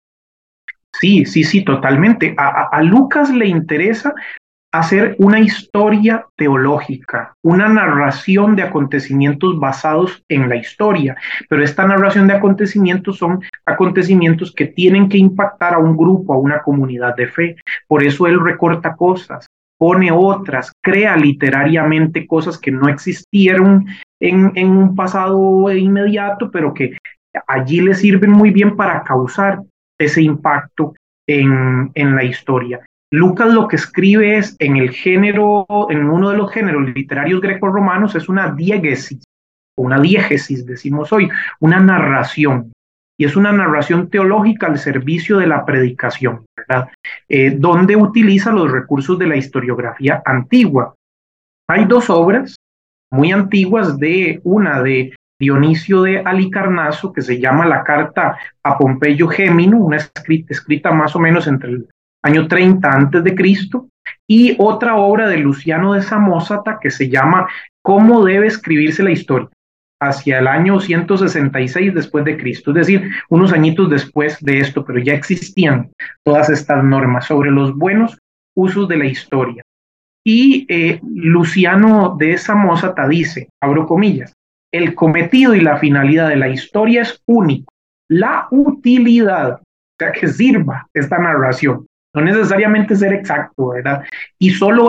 Sí, totalmente. A Lucas le interesa hacer una historia teológica, una narración de acontecimientos basados en la historia, pero esta narración de acontecimientos son acontecimientos que tienen que impactar a un grupo, a una comunidad de fe. Por eso él recorta cosas, pone otras, crea literariamente cosas que no existieron en un pasado inmediato, pero que allí le sirven muy bien para causar ese impacto en la historia. Lucas lo que escribe es en uno de los géneros literarios grecorromanos, es una diegesis, decimos hoy, una narración. y es una narración teológica al servicio de la predicación, ¿verdad? Donde utiliza los recursos de la historiografía antigua. Hay dos obras muy antiguas, una de Dionisio de Halicarnaso, que se llama la Carta a Pompeyo Gémino, una escrita más o menos entre el año 30 antes de Cristo, y otra obra de Luciano de Samosata que se llama Cómo debe escribirse la historia, hacia el año 166 después de Cristo, es decir, unos añitos después de esto, pero ya existían todas estas normas sobre los buenos usos de la historia. Y Luciano de Samosata dice, abro comillas, el cometido y la finalidad de la historia es único. La utilidad, o sea, que sirva esta narración, no necesariamente ser exacto, ¿verdad? Y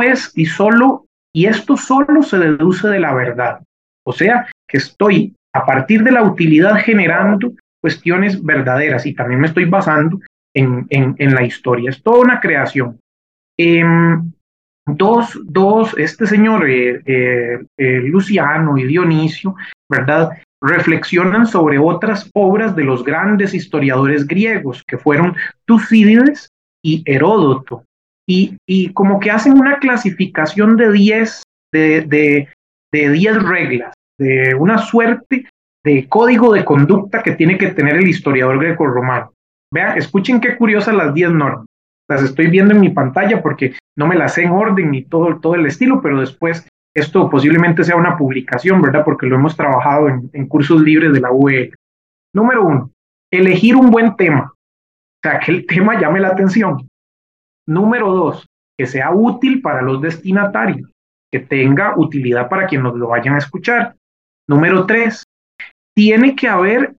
esto solo se deduce de la verdad. O sea, que estoy a partir de la utilidad generando cuestiones verdaderas y también me estoy basando en la historia. Es toda una creación. Este señor Luciano y Dionisio, ¿verdad? Reflexionan sobre otras obras de los grandes historiadores griegos, que fueron Tucídides y Heródoto, y como que hacen una clasificación de 10 reglas, de una suerte de código de conducta que tiene que tener el historiador grecorromano. Vean, escuchen qué curiosas las 10 normas. Las estoy viendo en mi pantalla porque no me las sé en orden ni todo el estilo, pero después esto posiblemente sea una publicación, ¿verdad? Porque lo hemos trabajado en cursos libres de la UEL. Número 1, elegir un buen tema, o sea, que el tema llame la atención. Número 2, que sea útil para los destinatarios, que tenga utilidad para quienes lo vayan a escuchar. Número 3, tiene que haber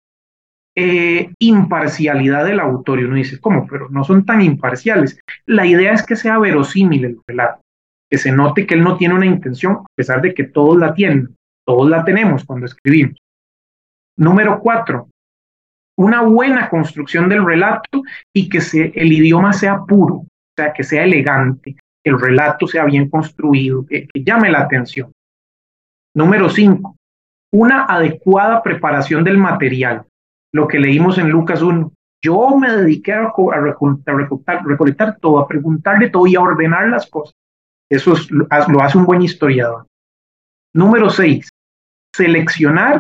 imparcialidad del autor. Y uno dice, ¿cómo? Pero no son tan imparciales. La idea es que sea verosímil el relato, que se note que él no tiene una intención, a pesar de que todos la tienen, todos la tenemos cuando escribimos. Número 4, una buena construcción del relato y que el idioma sea puro, o sea, que sea elegante, que el relato sea bien construido, que llame la atención. Número 5, una adecuada preparación del material. Lo que leímos en Lucas 1. Yo me dediqué a recolectar todo, a preguntarle todo y a ordenar las cosas. Eso lo hace un buen historiador. Número 6, seleccionar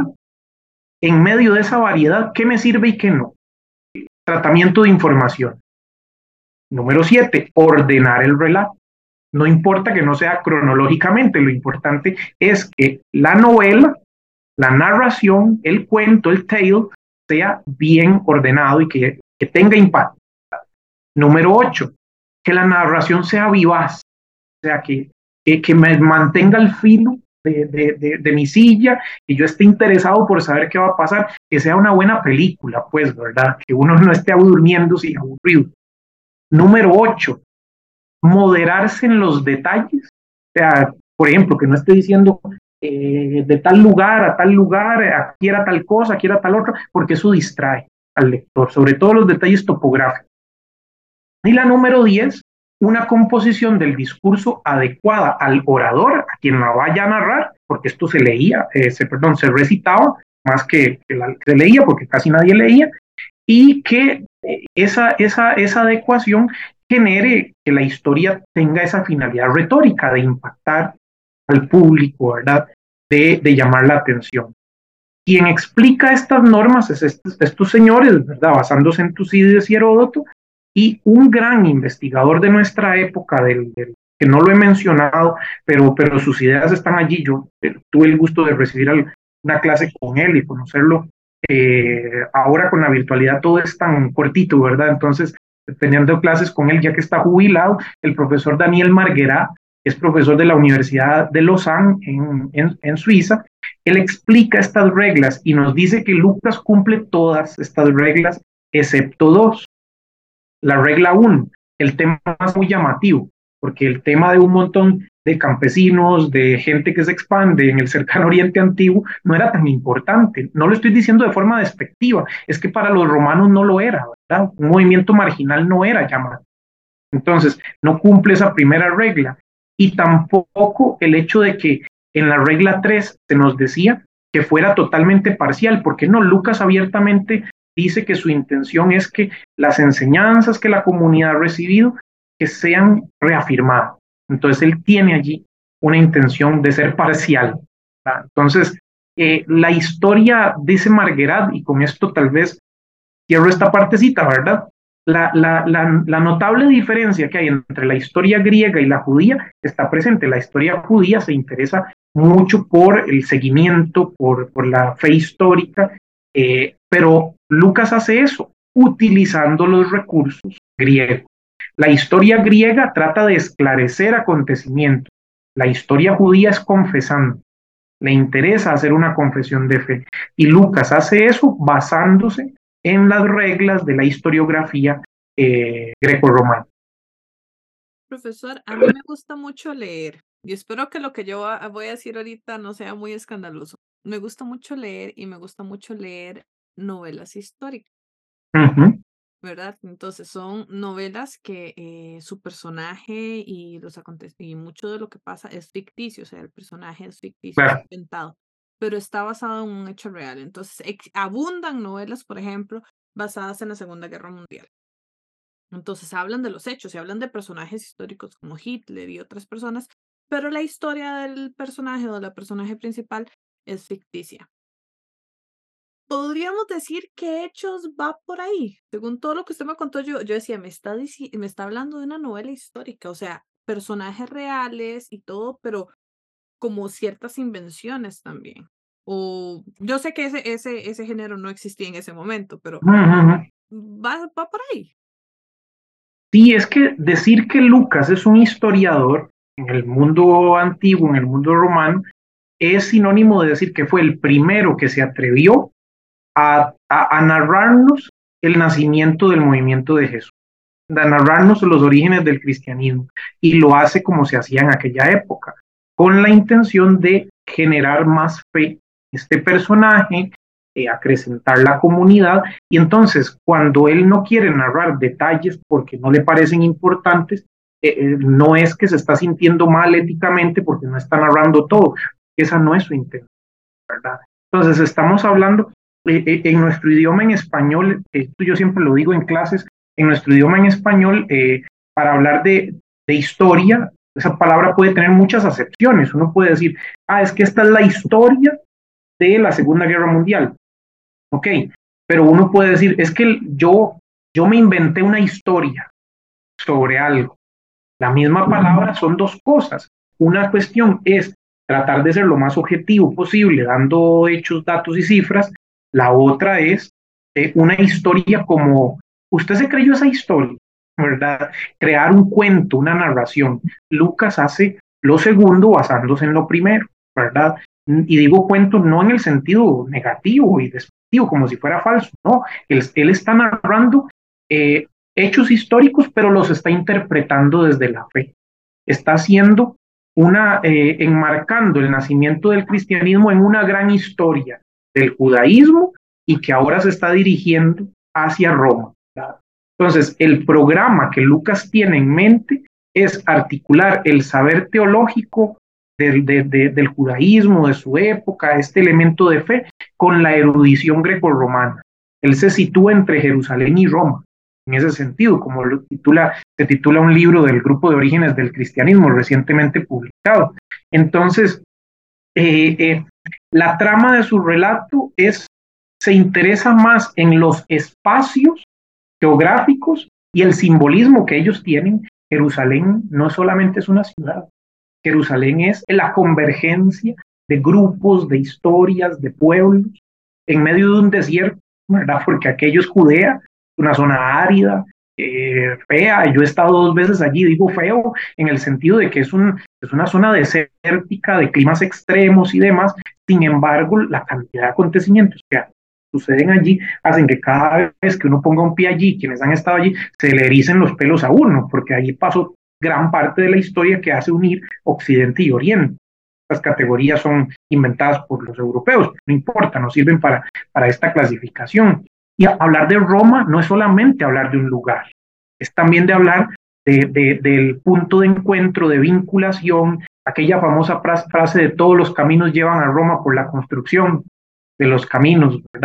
en medio de esa variedad qué me sirve y qué no. Tratamiento de información. Número 7, ordenar el relato. No importa que no sea cronológicamente, lo importante es que la novela, la narración, el cuento, el tale, sea bien ordenado y que tenga impacto. Número 8, que la narración sea vivaz, o sea, que me mantenga el filo de mi silla, que yo esté interesado por saber qué va a pasar, que sea una buena película, pues, ¿verdad? Que uno no esté durmiendo sin aburrido. Número 8, moderarse en los detalles, o sea, por ejemplo, que no esté diciendo de tal lugar a tal lugar, aquí era tal cosa, aquí era tal otra, porque eso distrae al lector, sobre todo los detalles topográficos. Y la número 10, una composición del discurso adecuada al orador, a quien la vaya a narrar, porque esto se leía, se recitaba, más que se leía, porque casi nadie leía, y que esa adecuación genere que la historia tenga esa finalidad retórica de impactar al público, ¿verdad? De llamar la atención. Quien explica estas normas es estos señores, ¿verdad? Basándose en Tucídides y Heródoto, y un gran investigador de nuestra época, que no lo he mencionado, pero sus ideas están allí. Yo tuve el gusto de recibir una clase con él y conocerlo. Ahora con la virtualidad todo es tan cortito, ¿verdad? Entonces, teniendo clases con él ya que está jubilado, el profesor Daniel Marguerá, que es profesor de la Universidad de Lausanne en Suiza, él explica estas reglas y nos dice que Lucas cumple todas estas reglas excepto dos. La regla 1, el tema es muy llamativo, porque el tema de un montón de campesinos, de gente que se expande en el cercano Oriente Antiguo, no era tan importante. No lo estoy diciendo de forma despectiva, es que para los romanos no lo era, ¿verdad? Un movimiento marginal no era llamativo. Entonces, no cumple esa primera regla. Y tampoco el hecho de que en la regla 3 se nos decía que fuera totalmente parcial, porque no, Lucas abiertamente dice que su intención es que las enseñanzas que la comunidad ha recibido que sean reafirmadas. Entonces él tiene allí una intención de ser parcial, ¿verdad? Entonces, la historia, dice Marguerat, y con esto tal vez cierro esta partecita, ¿verdad? La notable diferencia que hay entre la historia griega y la judía está presente. La historia judía se interesa mucho por el seguimiento, por la fe histórica, pero Lucas hace eso utilizando los recursos griegos. La historia griega trata de esclarecer acontecimientos. La historia judía es confesando. Le interesa hacer una confesión de fe. Y Lucas hace eso basándose en las reglas de la historiografía greco-romana. Profesor, a mí me gusta mucho leer y espero que lo que yo voy a decir ahorita no sea muy escandaloso. Me gusta mucho leer y me gusta mucho leer novelas históricas, ¿verdad? Entonces son novelas que su personaje y y mucho de lo que pasa es ficticio, o sea, el personaje es ficticio, es Claro. inventado, pero está basado en un hecho real. Entonces abundan novelas, por ejemplo, basadas en la Segunda Guerra Mundial. Entonces hablan de los hechos y hablan de personajes históricos como Hitler y otras personas, pero la historia del personaje o de la personaje principal es ficticia. Podríamos decir que Hechos va por ahí. Según todo lo que usted me contó, yo decía, me está hablando de una novela histórica, o sea, personajes reales y todo, pero como ciertas invenciones también. O yo sé que ese género no existía en ese momento, pero va por ahí. Sí, es que decir que Lucas es un historiador en el mundo antiguo, en el mundo romano, es sinónimo de decir que fue el primero que se atrevió a narrarnos el nacimiento del movimiento de Jesús, a narrarnos los orígenes del cristianismo, y lo hace como se hacía en aquella época, con la intención de generar más fe en este personaje, acrecentar la comunidad, y entonces cuando él no quiere narrar detalles porque no le parecen importantes, no es que se está sintiendo mal éticamente porque no está narrando todo, esa no es su intención, ¿verdad? Entonces estamos hablando en nuestro idioma en español, esto yo siempre lo digo en clases, en nuestro idioma en español, para hablar de historia, esa palabra puede tener muchas acepciones. Uno puede decir, es que esta es la historia de la Segunda Guerra Mundial. Ok, pero uno puede decir, es que yo me inventé una historia sobre algo. La misma palabra son dos cosas. Una cuestión es tratar de ser lo más objetivo posible, dando hechos, datos y cifras. La otra es una historia como, usted se creyó esa historia, ¿verdad? Crear un cuento, una narración. Lucas hace lo segundo basándose en lo primero, ¿verdad? Y digo cuento no en el sentido negativo y despectivo, como si fuera falso, no. Él está narrando hechos históricos, pero los está interpretando desde la fe. Está haciendo enmarcando el nacimiento del cristianismo en una gran historia del judaísmo y que ahora se está dirigiendo hacia Roma, ¿verdad? Entonces, el programa que Lucas tiene en mente es articular el saber teológico del judaísmo, de su época, este elemento de fe, con la erudición grecorromana. Él se sitúa entre Jerusalén y Roma, en ese sentido, como se titula un libro del Grupo de Orígenes del Cristianismo recientemente publicado. Entonces, la trama de su relato se interesa más en los espacios geográficos y el simbolismo que ellos tienen. Jerusalén no solamente es una ciudad, Jerusalén es la convergencia de grupos, de historias, de pueblos, en medio de un desierto, ¿verdad? Porque aquello es Judea, una zona árida, fea. Yo he estado 2 veces allí, digo feo, en el sentido de que es una zona desértica, de climas extremos y demás. Sin embargo, la cantidad de acontecimientos que suceden allí hacen que cada vez que uno ponga un pie allí, quienes han estado allí, se le ericen los pelos a uno, porque allí pasó gran parte de la historia que hace unir Occidente y Oriente. Las categorías son inventadas por los europeos, no importa, no sirven para esta clasificación. Y hablar de Roma no es solamente hablar de un lugar, es también de hablar del punto de encuentro, de vinculación, aquella famosa frase de todos los caminos llevan a Roma por la construcción de los caminos, ¿verdad?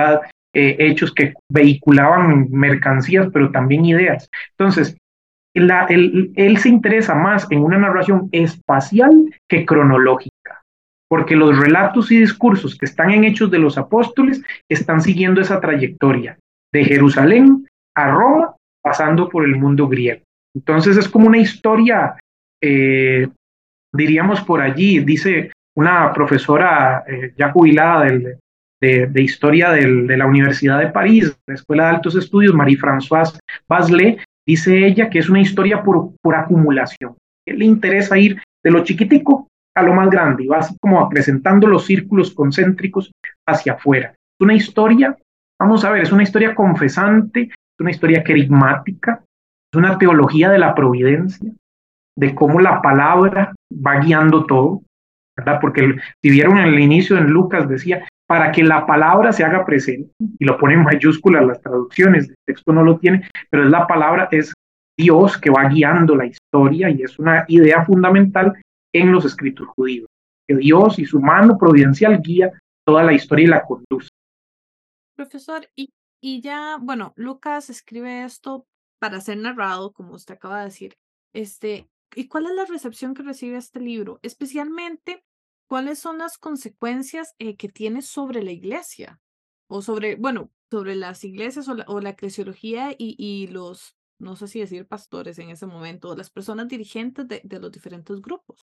hechos que vehiculaban mercancías, pero también ideas. Entonces, él se interesa más en una narración espacial que cronológica, porque los relatos y discursos que están en Hechos de los Apóstoles están siguiendo esa trayectoria de Jerusalén a Roma, pasando por el mundo griego. Entonces es como una historia, diríamos por allí, dice una profesora ya jubilada de historia de la Universidad de París, la Escuela de Altos Estudios, Marie-Françoise Bachelet, dice ella que es una historia por acumulación. Que le interesa ir de lo chiquitico a lo más grande y va así como presentando los círculos concéntricos hacia afuera. Es una historia, vamos a ver, es una historia confesante, es una historia querigmática, es una teología de la providencia, de cómo la palabra va guiando todo, ¿verdad? Porque si vieron en el inicio en Lucas decía, para que la palabra se haga presente, y lo pone en mayúsculas las traducciones, el texto no lo tiene, pero es la palabra, es Dios que va guiando la historia y es una idea fundamental en los escritos judíos, que Dios y su mano providencial guía toda la historia y la conduce. Profesor, y ya, bueno, Lucas escribe esto para ser narrado, como usted acaba de decir. ¿Y cuál es la recepción que recibe este libro? Especialmente, ¿cuáles son las consecuencias que tiene sobre la iglesia? O sobre, bueno, sobre las iglesias o la eclesiología y los, no sé si decir pastores en ese momento, o las personas dirigentes de los diferentes grupos.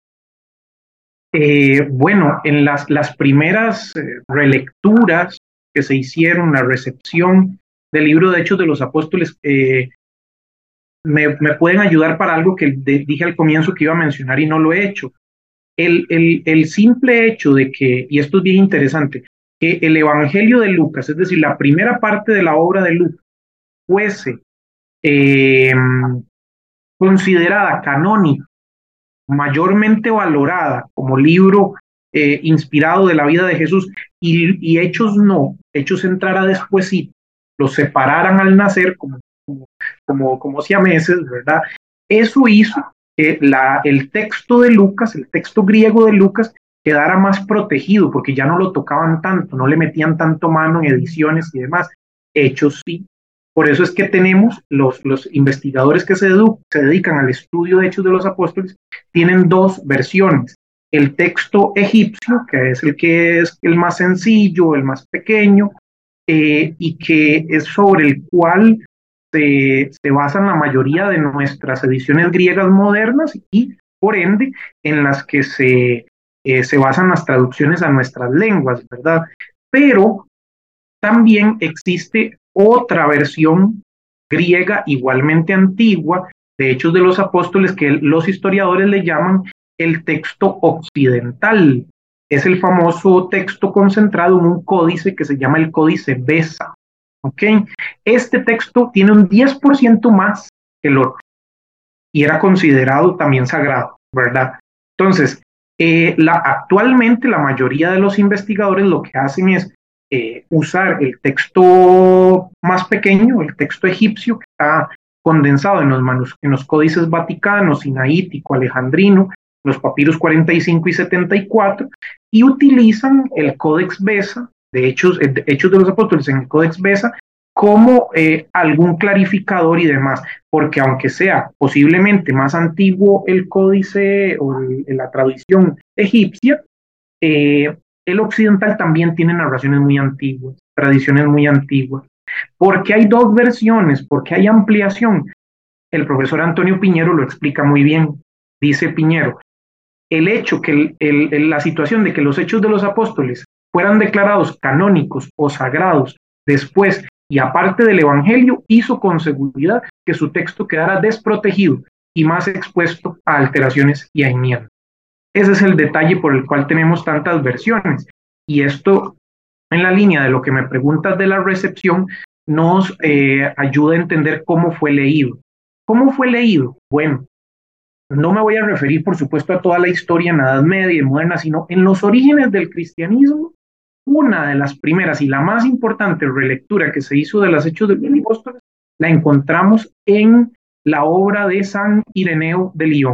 Bueno, en las primeras relecturas que se hicieron, la recepción del libro de Hechos de los Apóstoles, me pueden ayudar para algo que dije al comienzo que iba a mencionar y no lo he hecho. El simple hecho de que, y esto es bien interesante, que el Evangelio de Lucas, es decir, la primera parte de la obra de Lucas, fuese eh, considerada canónica, mayormente valorada como libro inspirado de la vida de Jesús, y Hechos no, Hechos entrara después y los separaran al nacer como siameses, ¿verdad? Eso hizo que el texto de Lucas, el texto griego de Lucas, quedara más protegido, porque ya no lo tocaban tanto, no le metían tanto mano en ediciones y demás. Hechos sí. Por eso es que tenemos los investigadores que se dedican al estudio de Hechos de los Apóstoles, tienen dos versiones. El texto egipcio, que es el más sencillo, el más pequeño, y que es sobre el cual se basan la mayoría de nuestras ediciones griegas modernas y, por ende, en las que se basan las traducciones a nuestras lenguas, ¿verdad? Pero también existe otra versión griega igualmente antigua de Hechos de los Apóstoles que los historiadores le llaman el texto occidental. Es el famoso texto concentrado en un códice que se llama el Códice Besa. ¿Okay? Este texto tiene un 10% más que el otro y era considerado también sagrado, ¿verdad? Entonces, actualmente la mayoría de los investigadores lo que hacen es usar el texto más pequeño, el texto egipcio, que está condensado en los códices vaticanos, sinaítico, alejandrino, los papiros 45 y 74, y utilizan el Códex Besa, de Hechos de los Apóstoles en el Códex Besa, como algún clarificador y demás, porque aunque sea posiblemente más antiguo el códice o la tradición egipcia, el occidental también tiene narraciones muy antiguas, tradiciones muy antiguas. Porque hay dos versiones, porque hay ampliación. El profesor Antonio Piñero lo explica muy bien. Dice Piñero, el hecho que la situación de que los Hechos de los Apóstoles fueran declarados canónicos o sagrados después y aparte del Evangelio hizo con seguridad que su texto quedara desprotegido y más expuesto a alteraciones y a enmiendas. Ese es el detalle por el cual tenemos tantas versiones. Y esto, en la línea de lo que me preguntas de la recepción, nos ayuda a entender cómo fue leído. ¿Cómo fue leído? Bueno, no me voy a referir, por supuesto, a toda la historia en la Edad Media y moderna, sino en los orígenes del cristianismo. Una de las primeras y la más importante relectura que se hizo de los Hechos de los Apóstoles la encontramos en la obra de San Ireneo de Lyon,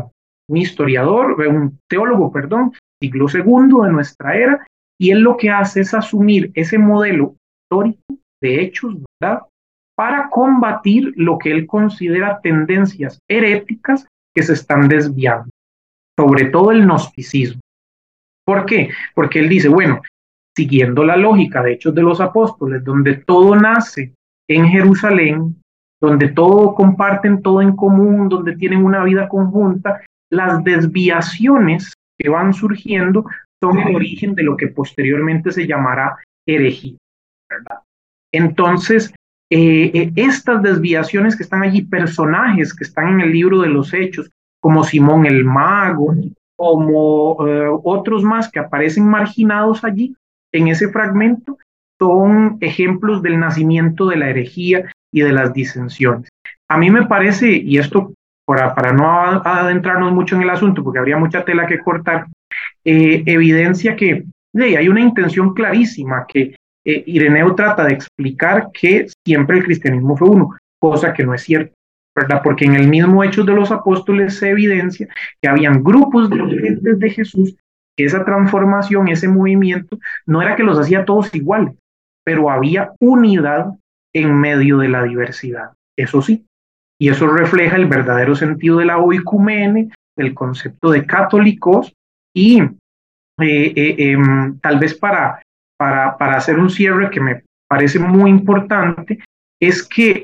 un teólogo, siglo II de nuestra era, y él lo que hace es asumir ese modelo histórico de Hechos, ¿verdad? Para combatir lo que él considera tendencias heréticas que se están desviando, sobre todo el gnosticismo. ¿Por qué? Porque él dice, bueno, siguiendo la lógica de Hechos de los Apóstoles, donde todo nace en Jerusalén, donde todo comparten todo en común, donde tienen una vida conjunta, las desviaciones que van surgiendo son el origen de lo que posteriormente se llamará herejía, ¿verdad? Entonces, estas desviaciones que están allí, personajes que están en el libro de los Hechos, como Simón el Mago, como otros más que aparecen marginados allí en ese fragmento, son ejemplos del nacimiento de la herejía y de las disensiones. A mí me parece, y esto para no adentrarnos mucho en el asunto, porque habría mucha tela que cortar, evidencia que hay una intención clarísima que Ireneo trata de explicar que siempre el cristianismo fue uno, cosa que no es cierto, ¿verdad? Porque en el mismo Hechos de los Apóstoles se evidencia que habían grupos de creyentes de Jesús, que esa transformación, ese movimiento, no era que los hacía todos iguales, pero había unidad en medio de la diversidad, eso sí, y eso refleja el verdadero sentido de la oicumene, del concepto de católicos, y tal vez para hacer un cierre que me parece muy importante, es que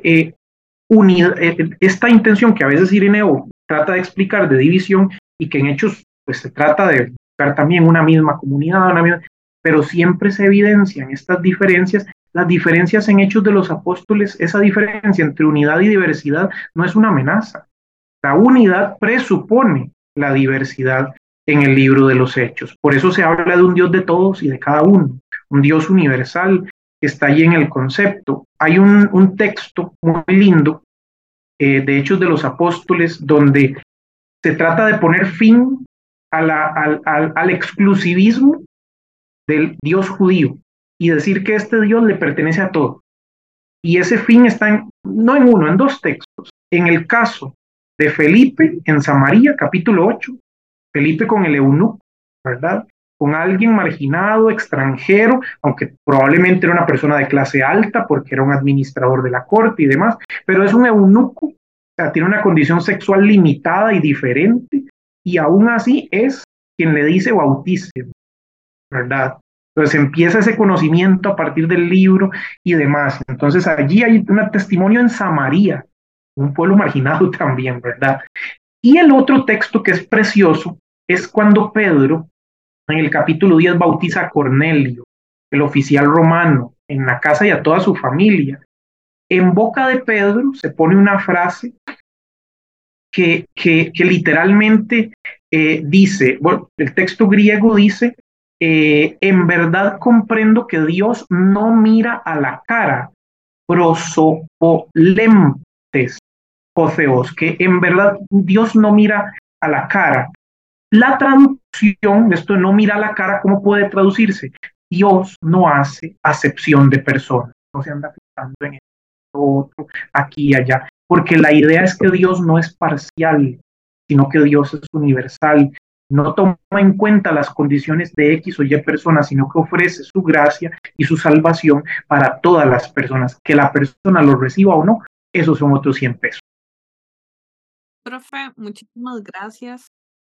esta intención que a veces Ireneo trata de explicar de división y que en hechos pues se trata de buscar también una misma comunidad, pero siempre se evidencian estas diferencias. Las diferencias en Hechos de los Apóstoles, esa diferencia entre unidad y diversidad no es una amenaza. La unidad presupone la diversidad en el libro de los Hechos. Por eso se habla de un Dios de todos y de cada uno, un Dios universal que está allí en el concepto. Hay un texto muy lindo de Hechos de los Apóstoles donde se trata de poner fin al exclusivismo del Dios judío y decir que este Dios le pertenece a todos. Y ese fin está no en uno, en dos textos. En el caso de Felipe en Samaria, capítulo 8, Felipe con el eunuco, ¿verdad? Con alguien marginado, extranjero, aunque probablemente era una persona de clase alta porque era un administrador de la corte y demás, pero es un eunuco, o sea, tiene una condición sexual limitada y diferente, y aún así es quien le dice bautice, ¿verdad? Entonces empieza ese conocimiento a partir del libro y demás. Entonces allí hay un testimonio en Samaria, un pueblo marginado también, ¿verdad? Y el otro texto que es precioso es cuando Pedro, en el capítulo 10, bautiza a Cornelio, el oficial romano, en la casa y a toda su familia. En boca de Pedro se pone una frase que literalmente dice, bueno, el texto griego dice, en verdad comprendo que Dios no mira a la cara, prosopolentes, Oceos, que en verdad Dios no mira a la cara. La traducción, esto no mira a la cara, ¿cómo puede traducirse? Dios no hace acepción de personas, no se anda fijando en esto, otro, aquí y allá, porque la idea es que Dios no es parcial, sino que Dios es universal, no toma en cuenta las condiciones de X o Y personas, sino que ofrece su gracia y su salvación para todas las personas, que la persona lo reciba o no, esos son otros 100 pesos. Profe, muchísimas gracias.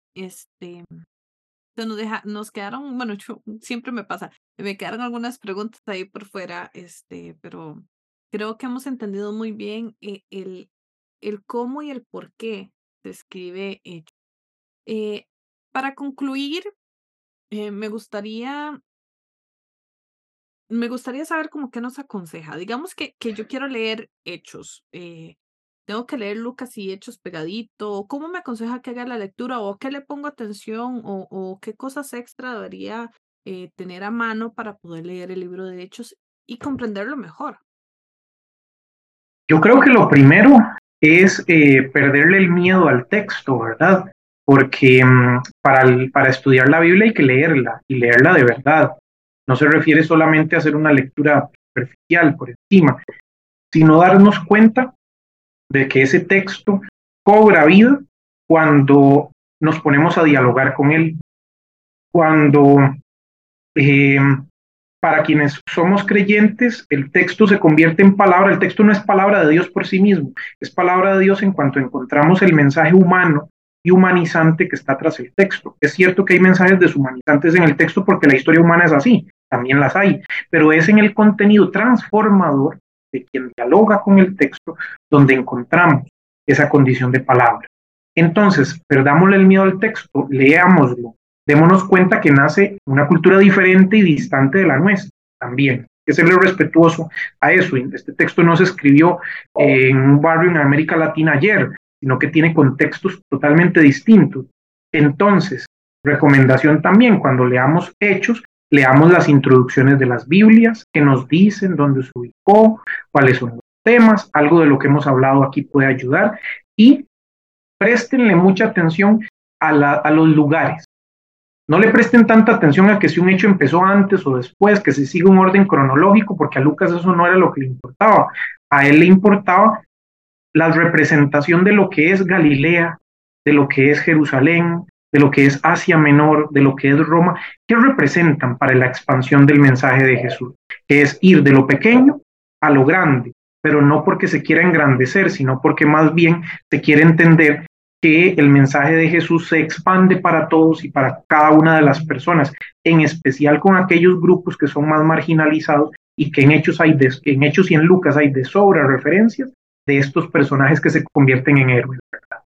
Nos quedaron, bueno, siempre me pasa, me quedaron algunas preguntas ahí por fuera, pero creo que hemos entendido muy bien el cómo y el por qué se escribe hecho. Para concluir, me gustaría saber cómo qué nos aconseja. Digamos que yo quiero leer Hechos. Tengo que leer Lucas y Hechos pegadito. ¿Cómo me aconseja que haga la lectura? ¿O qué le pongo atención? ¿O qué cosas extra debería tener a mano para poder leer el libro de Hechos y comprenderlo mejor? Yo creo que lo primero es perderle el miedo al texto, ¿verdad? Porque para estudiar la Biblia hay que leerla y leerla de verdad. No se refiere solamente a hacer una lectura superficial por encima, sino darnos cuenta de que ese texto cobra vida cuando nos ponemos a dialogar con él, cuando para quienes somos creyentes, el texto se convierte en palabra. El texto no es palabra de Dios por sí mismo, es palabra de Dios en cuanto encontramos el mensaje humano y humanizante que está tras el texto. Es cierto que hay mensajes deshumanizantes en el texto porque la historia humana es así, también las hay, pero es en el contenido transformador de quien dialoga con el texto donde encontramos esa condición de palabra. Entonces, perdámosle el miedo al texto, leámoslo, démonos cuenta que nace una cultura diferente y distante de la nuestra también. Hay que serle respetuoso a eso. Este texto no se escribió en un barrio en América Latina ayer, sino que tiene contextos totalmente distintos. Entonces, recomendación también, cuando leamos Hechos, leamos las introducciones de las Biblias que nos dicen dónde se ubicó, cuáles son los temas, algo de lo que hemos hablado aquí puede ayudar, y préstenle mucha atención a los lugares. No le presten tanta atención a que si un hecho empezó antes o después, que se siga un orden cronológico, porque a Lucas eso no era lo que le importaba. A él le importaba la representación de lo que es Galilea, de lo que es Jerusalén, de lo que es Asia Menor, de lo que es Roma. ¿Qué representan para la expansión del mensaje de Jesús? Que es ir de lo pequeño a lo grande, pero no porque se quiera engrandecer, sino porque más bien se quiere entender que el mensaje de Jesús se expande para todos y para cada una de las personas, en especial con aquellos grupos que son más marginalizados y que en Hechos y en Lucas hay de sobra referencias de estos personajes que se convierten en héroes, ¿verdad?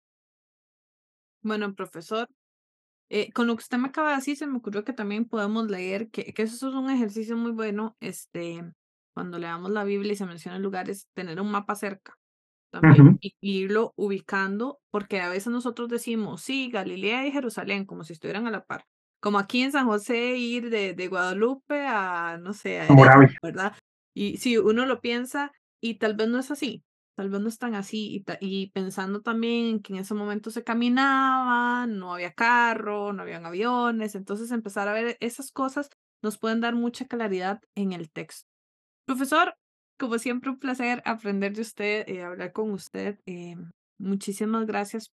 Bueno, profesor, con lo que usted me acaba de decir, se me ocurrió que también podemos leer, que eso es un ejercicio muy bueno, cuando leamos la Biblia y se mencionan lugares, tener un mapa cerca también y irlo ubicando, porque a veces nosotros decimos, sí, Galilea y Jerusalén, como si estuvieran a la par. Como aquí en San José, ir de Guadalupe a, no sé, a Heredia, ¿verdad? Y si uno lo piensa, y tal vez no es así, tal vez no es tan así, y pensando también que en ese momento se caminaba, no había carro, no habían aviones, entonces empezar a ver esas cosas nos pueden dar mucha claridad en el texto. Profesor, como siempre, un placer aprender de usted, hablar con usted. Muchísimas gracias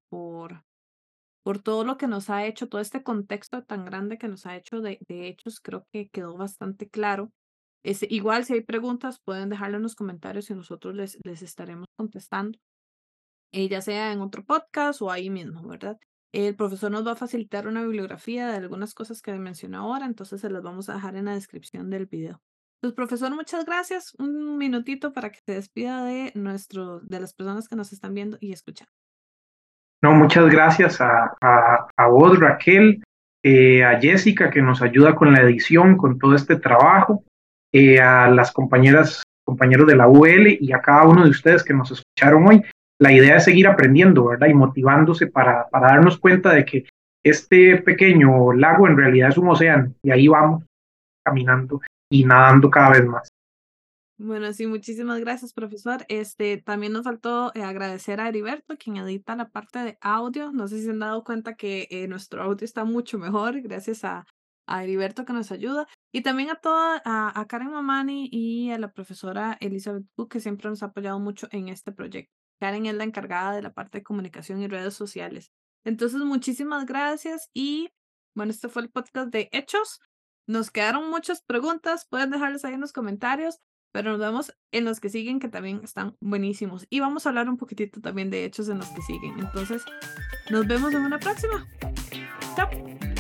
por todo lo que nos ha hecho, todo este contexto tan grande que nos ha hecho de hechos. Creo que quedó bastante claro. Igual, si hay preguntas, pueden dejarlo en los comentarios y nosotros les estaremos contestando, ya sea en otro podcast o ahí mismo, ¿verdad? El profesor nos va a facilitar una bibliografía de algunas cosas que mencionó ahora, entonces se las vamos a dejar en la descripción del video. Pues, profesor, muchas gracias. Un minutito para que se despida de las personas que nos están viendo y escuchando. No, muchas gracias a vos, Raquel, a Jessica, que nos ayuda con la edición, con todo este trabajo, a las compañeros de la UL y a cada uno de ustedes que nos escucharon hoy. La idea es seguir aprendiendo, ¿verdad? Y motivándose para darnos cuenta de que este pequeño lago en realidad es un océano y ahí vamos caminando y nadando cada vez más. Bueno, sí, muchísimas gracias, profesor. También nos faltó agradecer a Heriberto, quien edita la parte de audio. No sé si se han dado cuenta que nuestro audio está mucho mejor gracias a Heriberto que nos ayuda. Y también a Karen Mamani y a la profesora Elizabeth Cook, que siempre nos ha apoyado mucho en este proyecto. Karen es la encargada de la parte de comunicación y redes sociales. Entonces, muchísimas gracias. Y bueno, este fue el podcast de Hechos. Nos quedaron muchas preguntas. Pueden dejarlas ahí en los comentarios. Pero nos vemos en los que siguen, que también están buenísimos. Y vamos a hablar un poquitito también de hechos en los que siguen. Entonces, nos vemos en una próxima. Chao.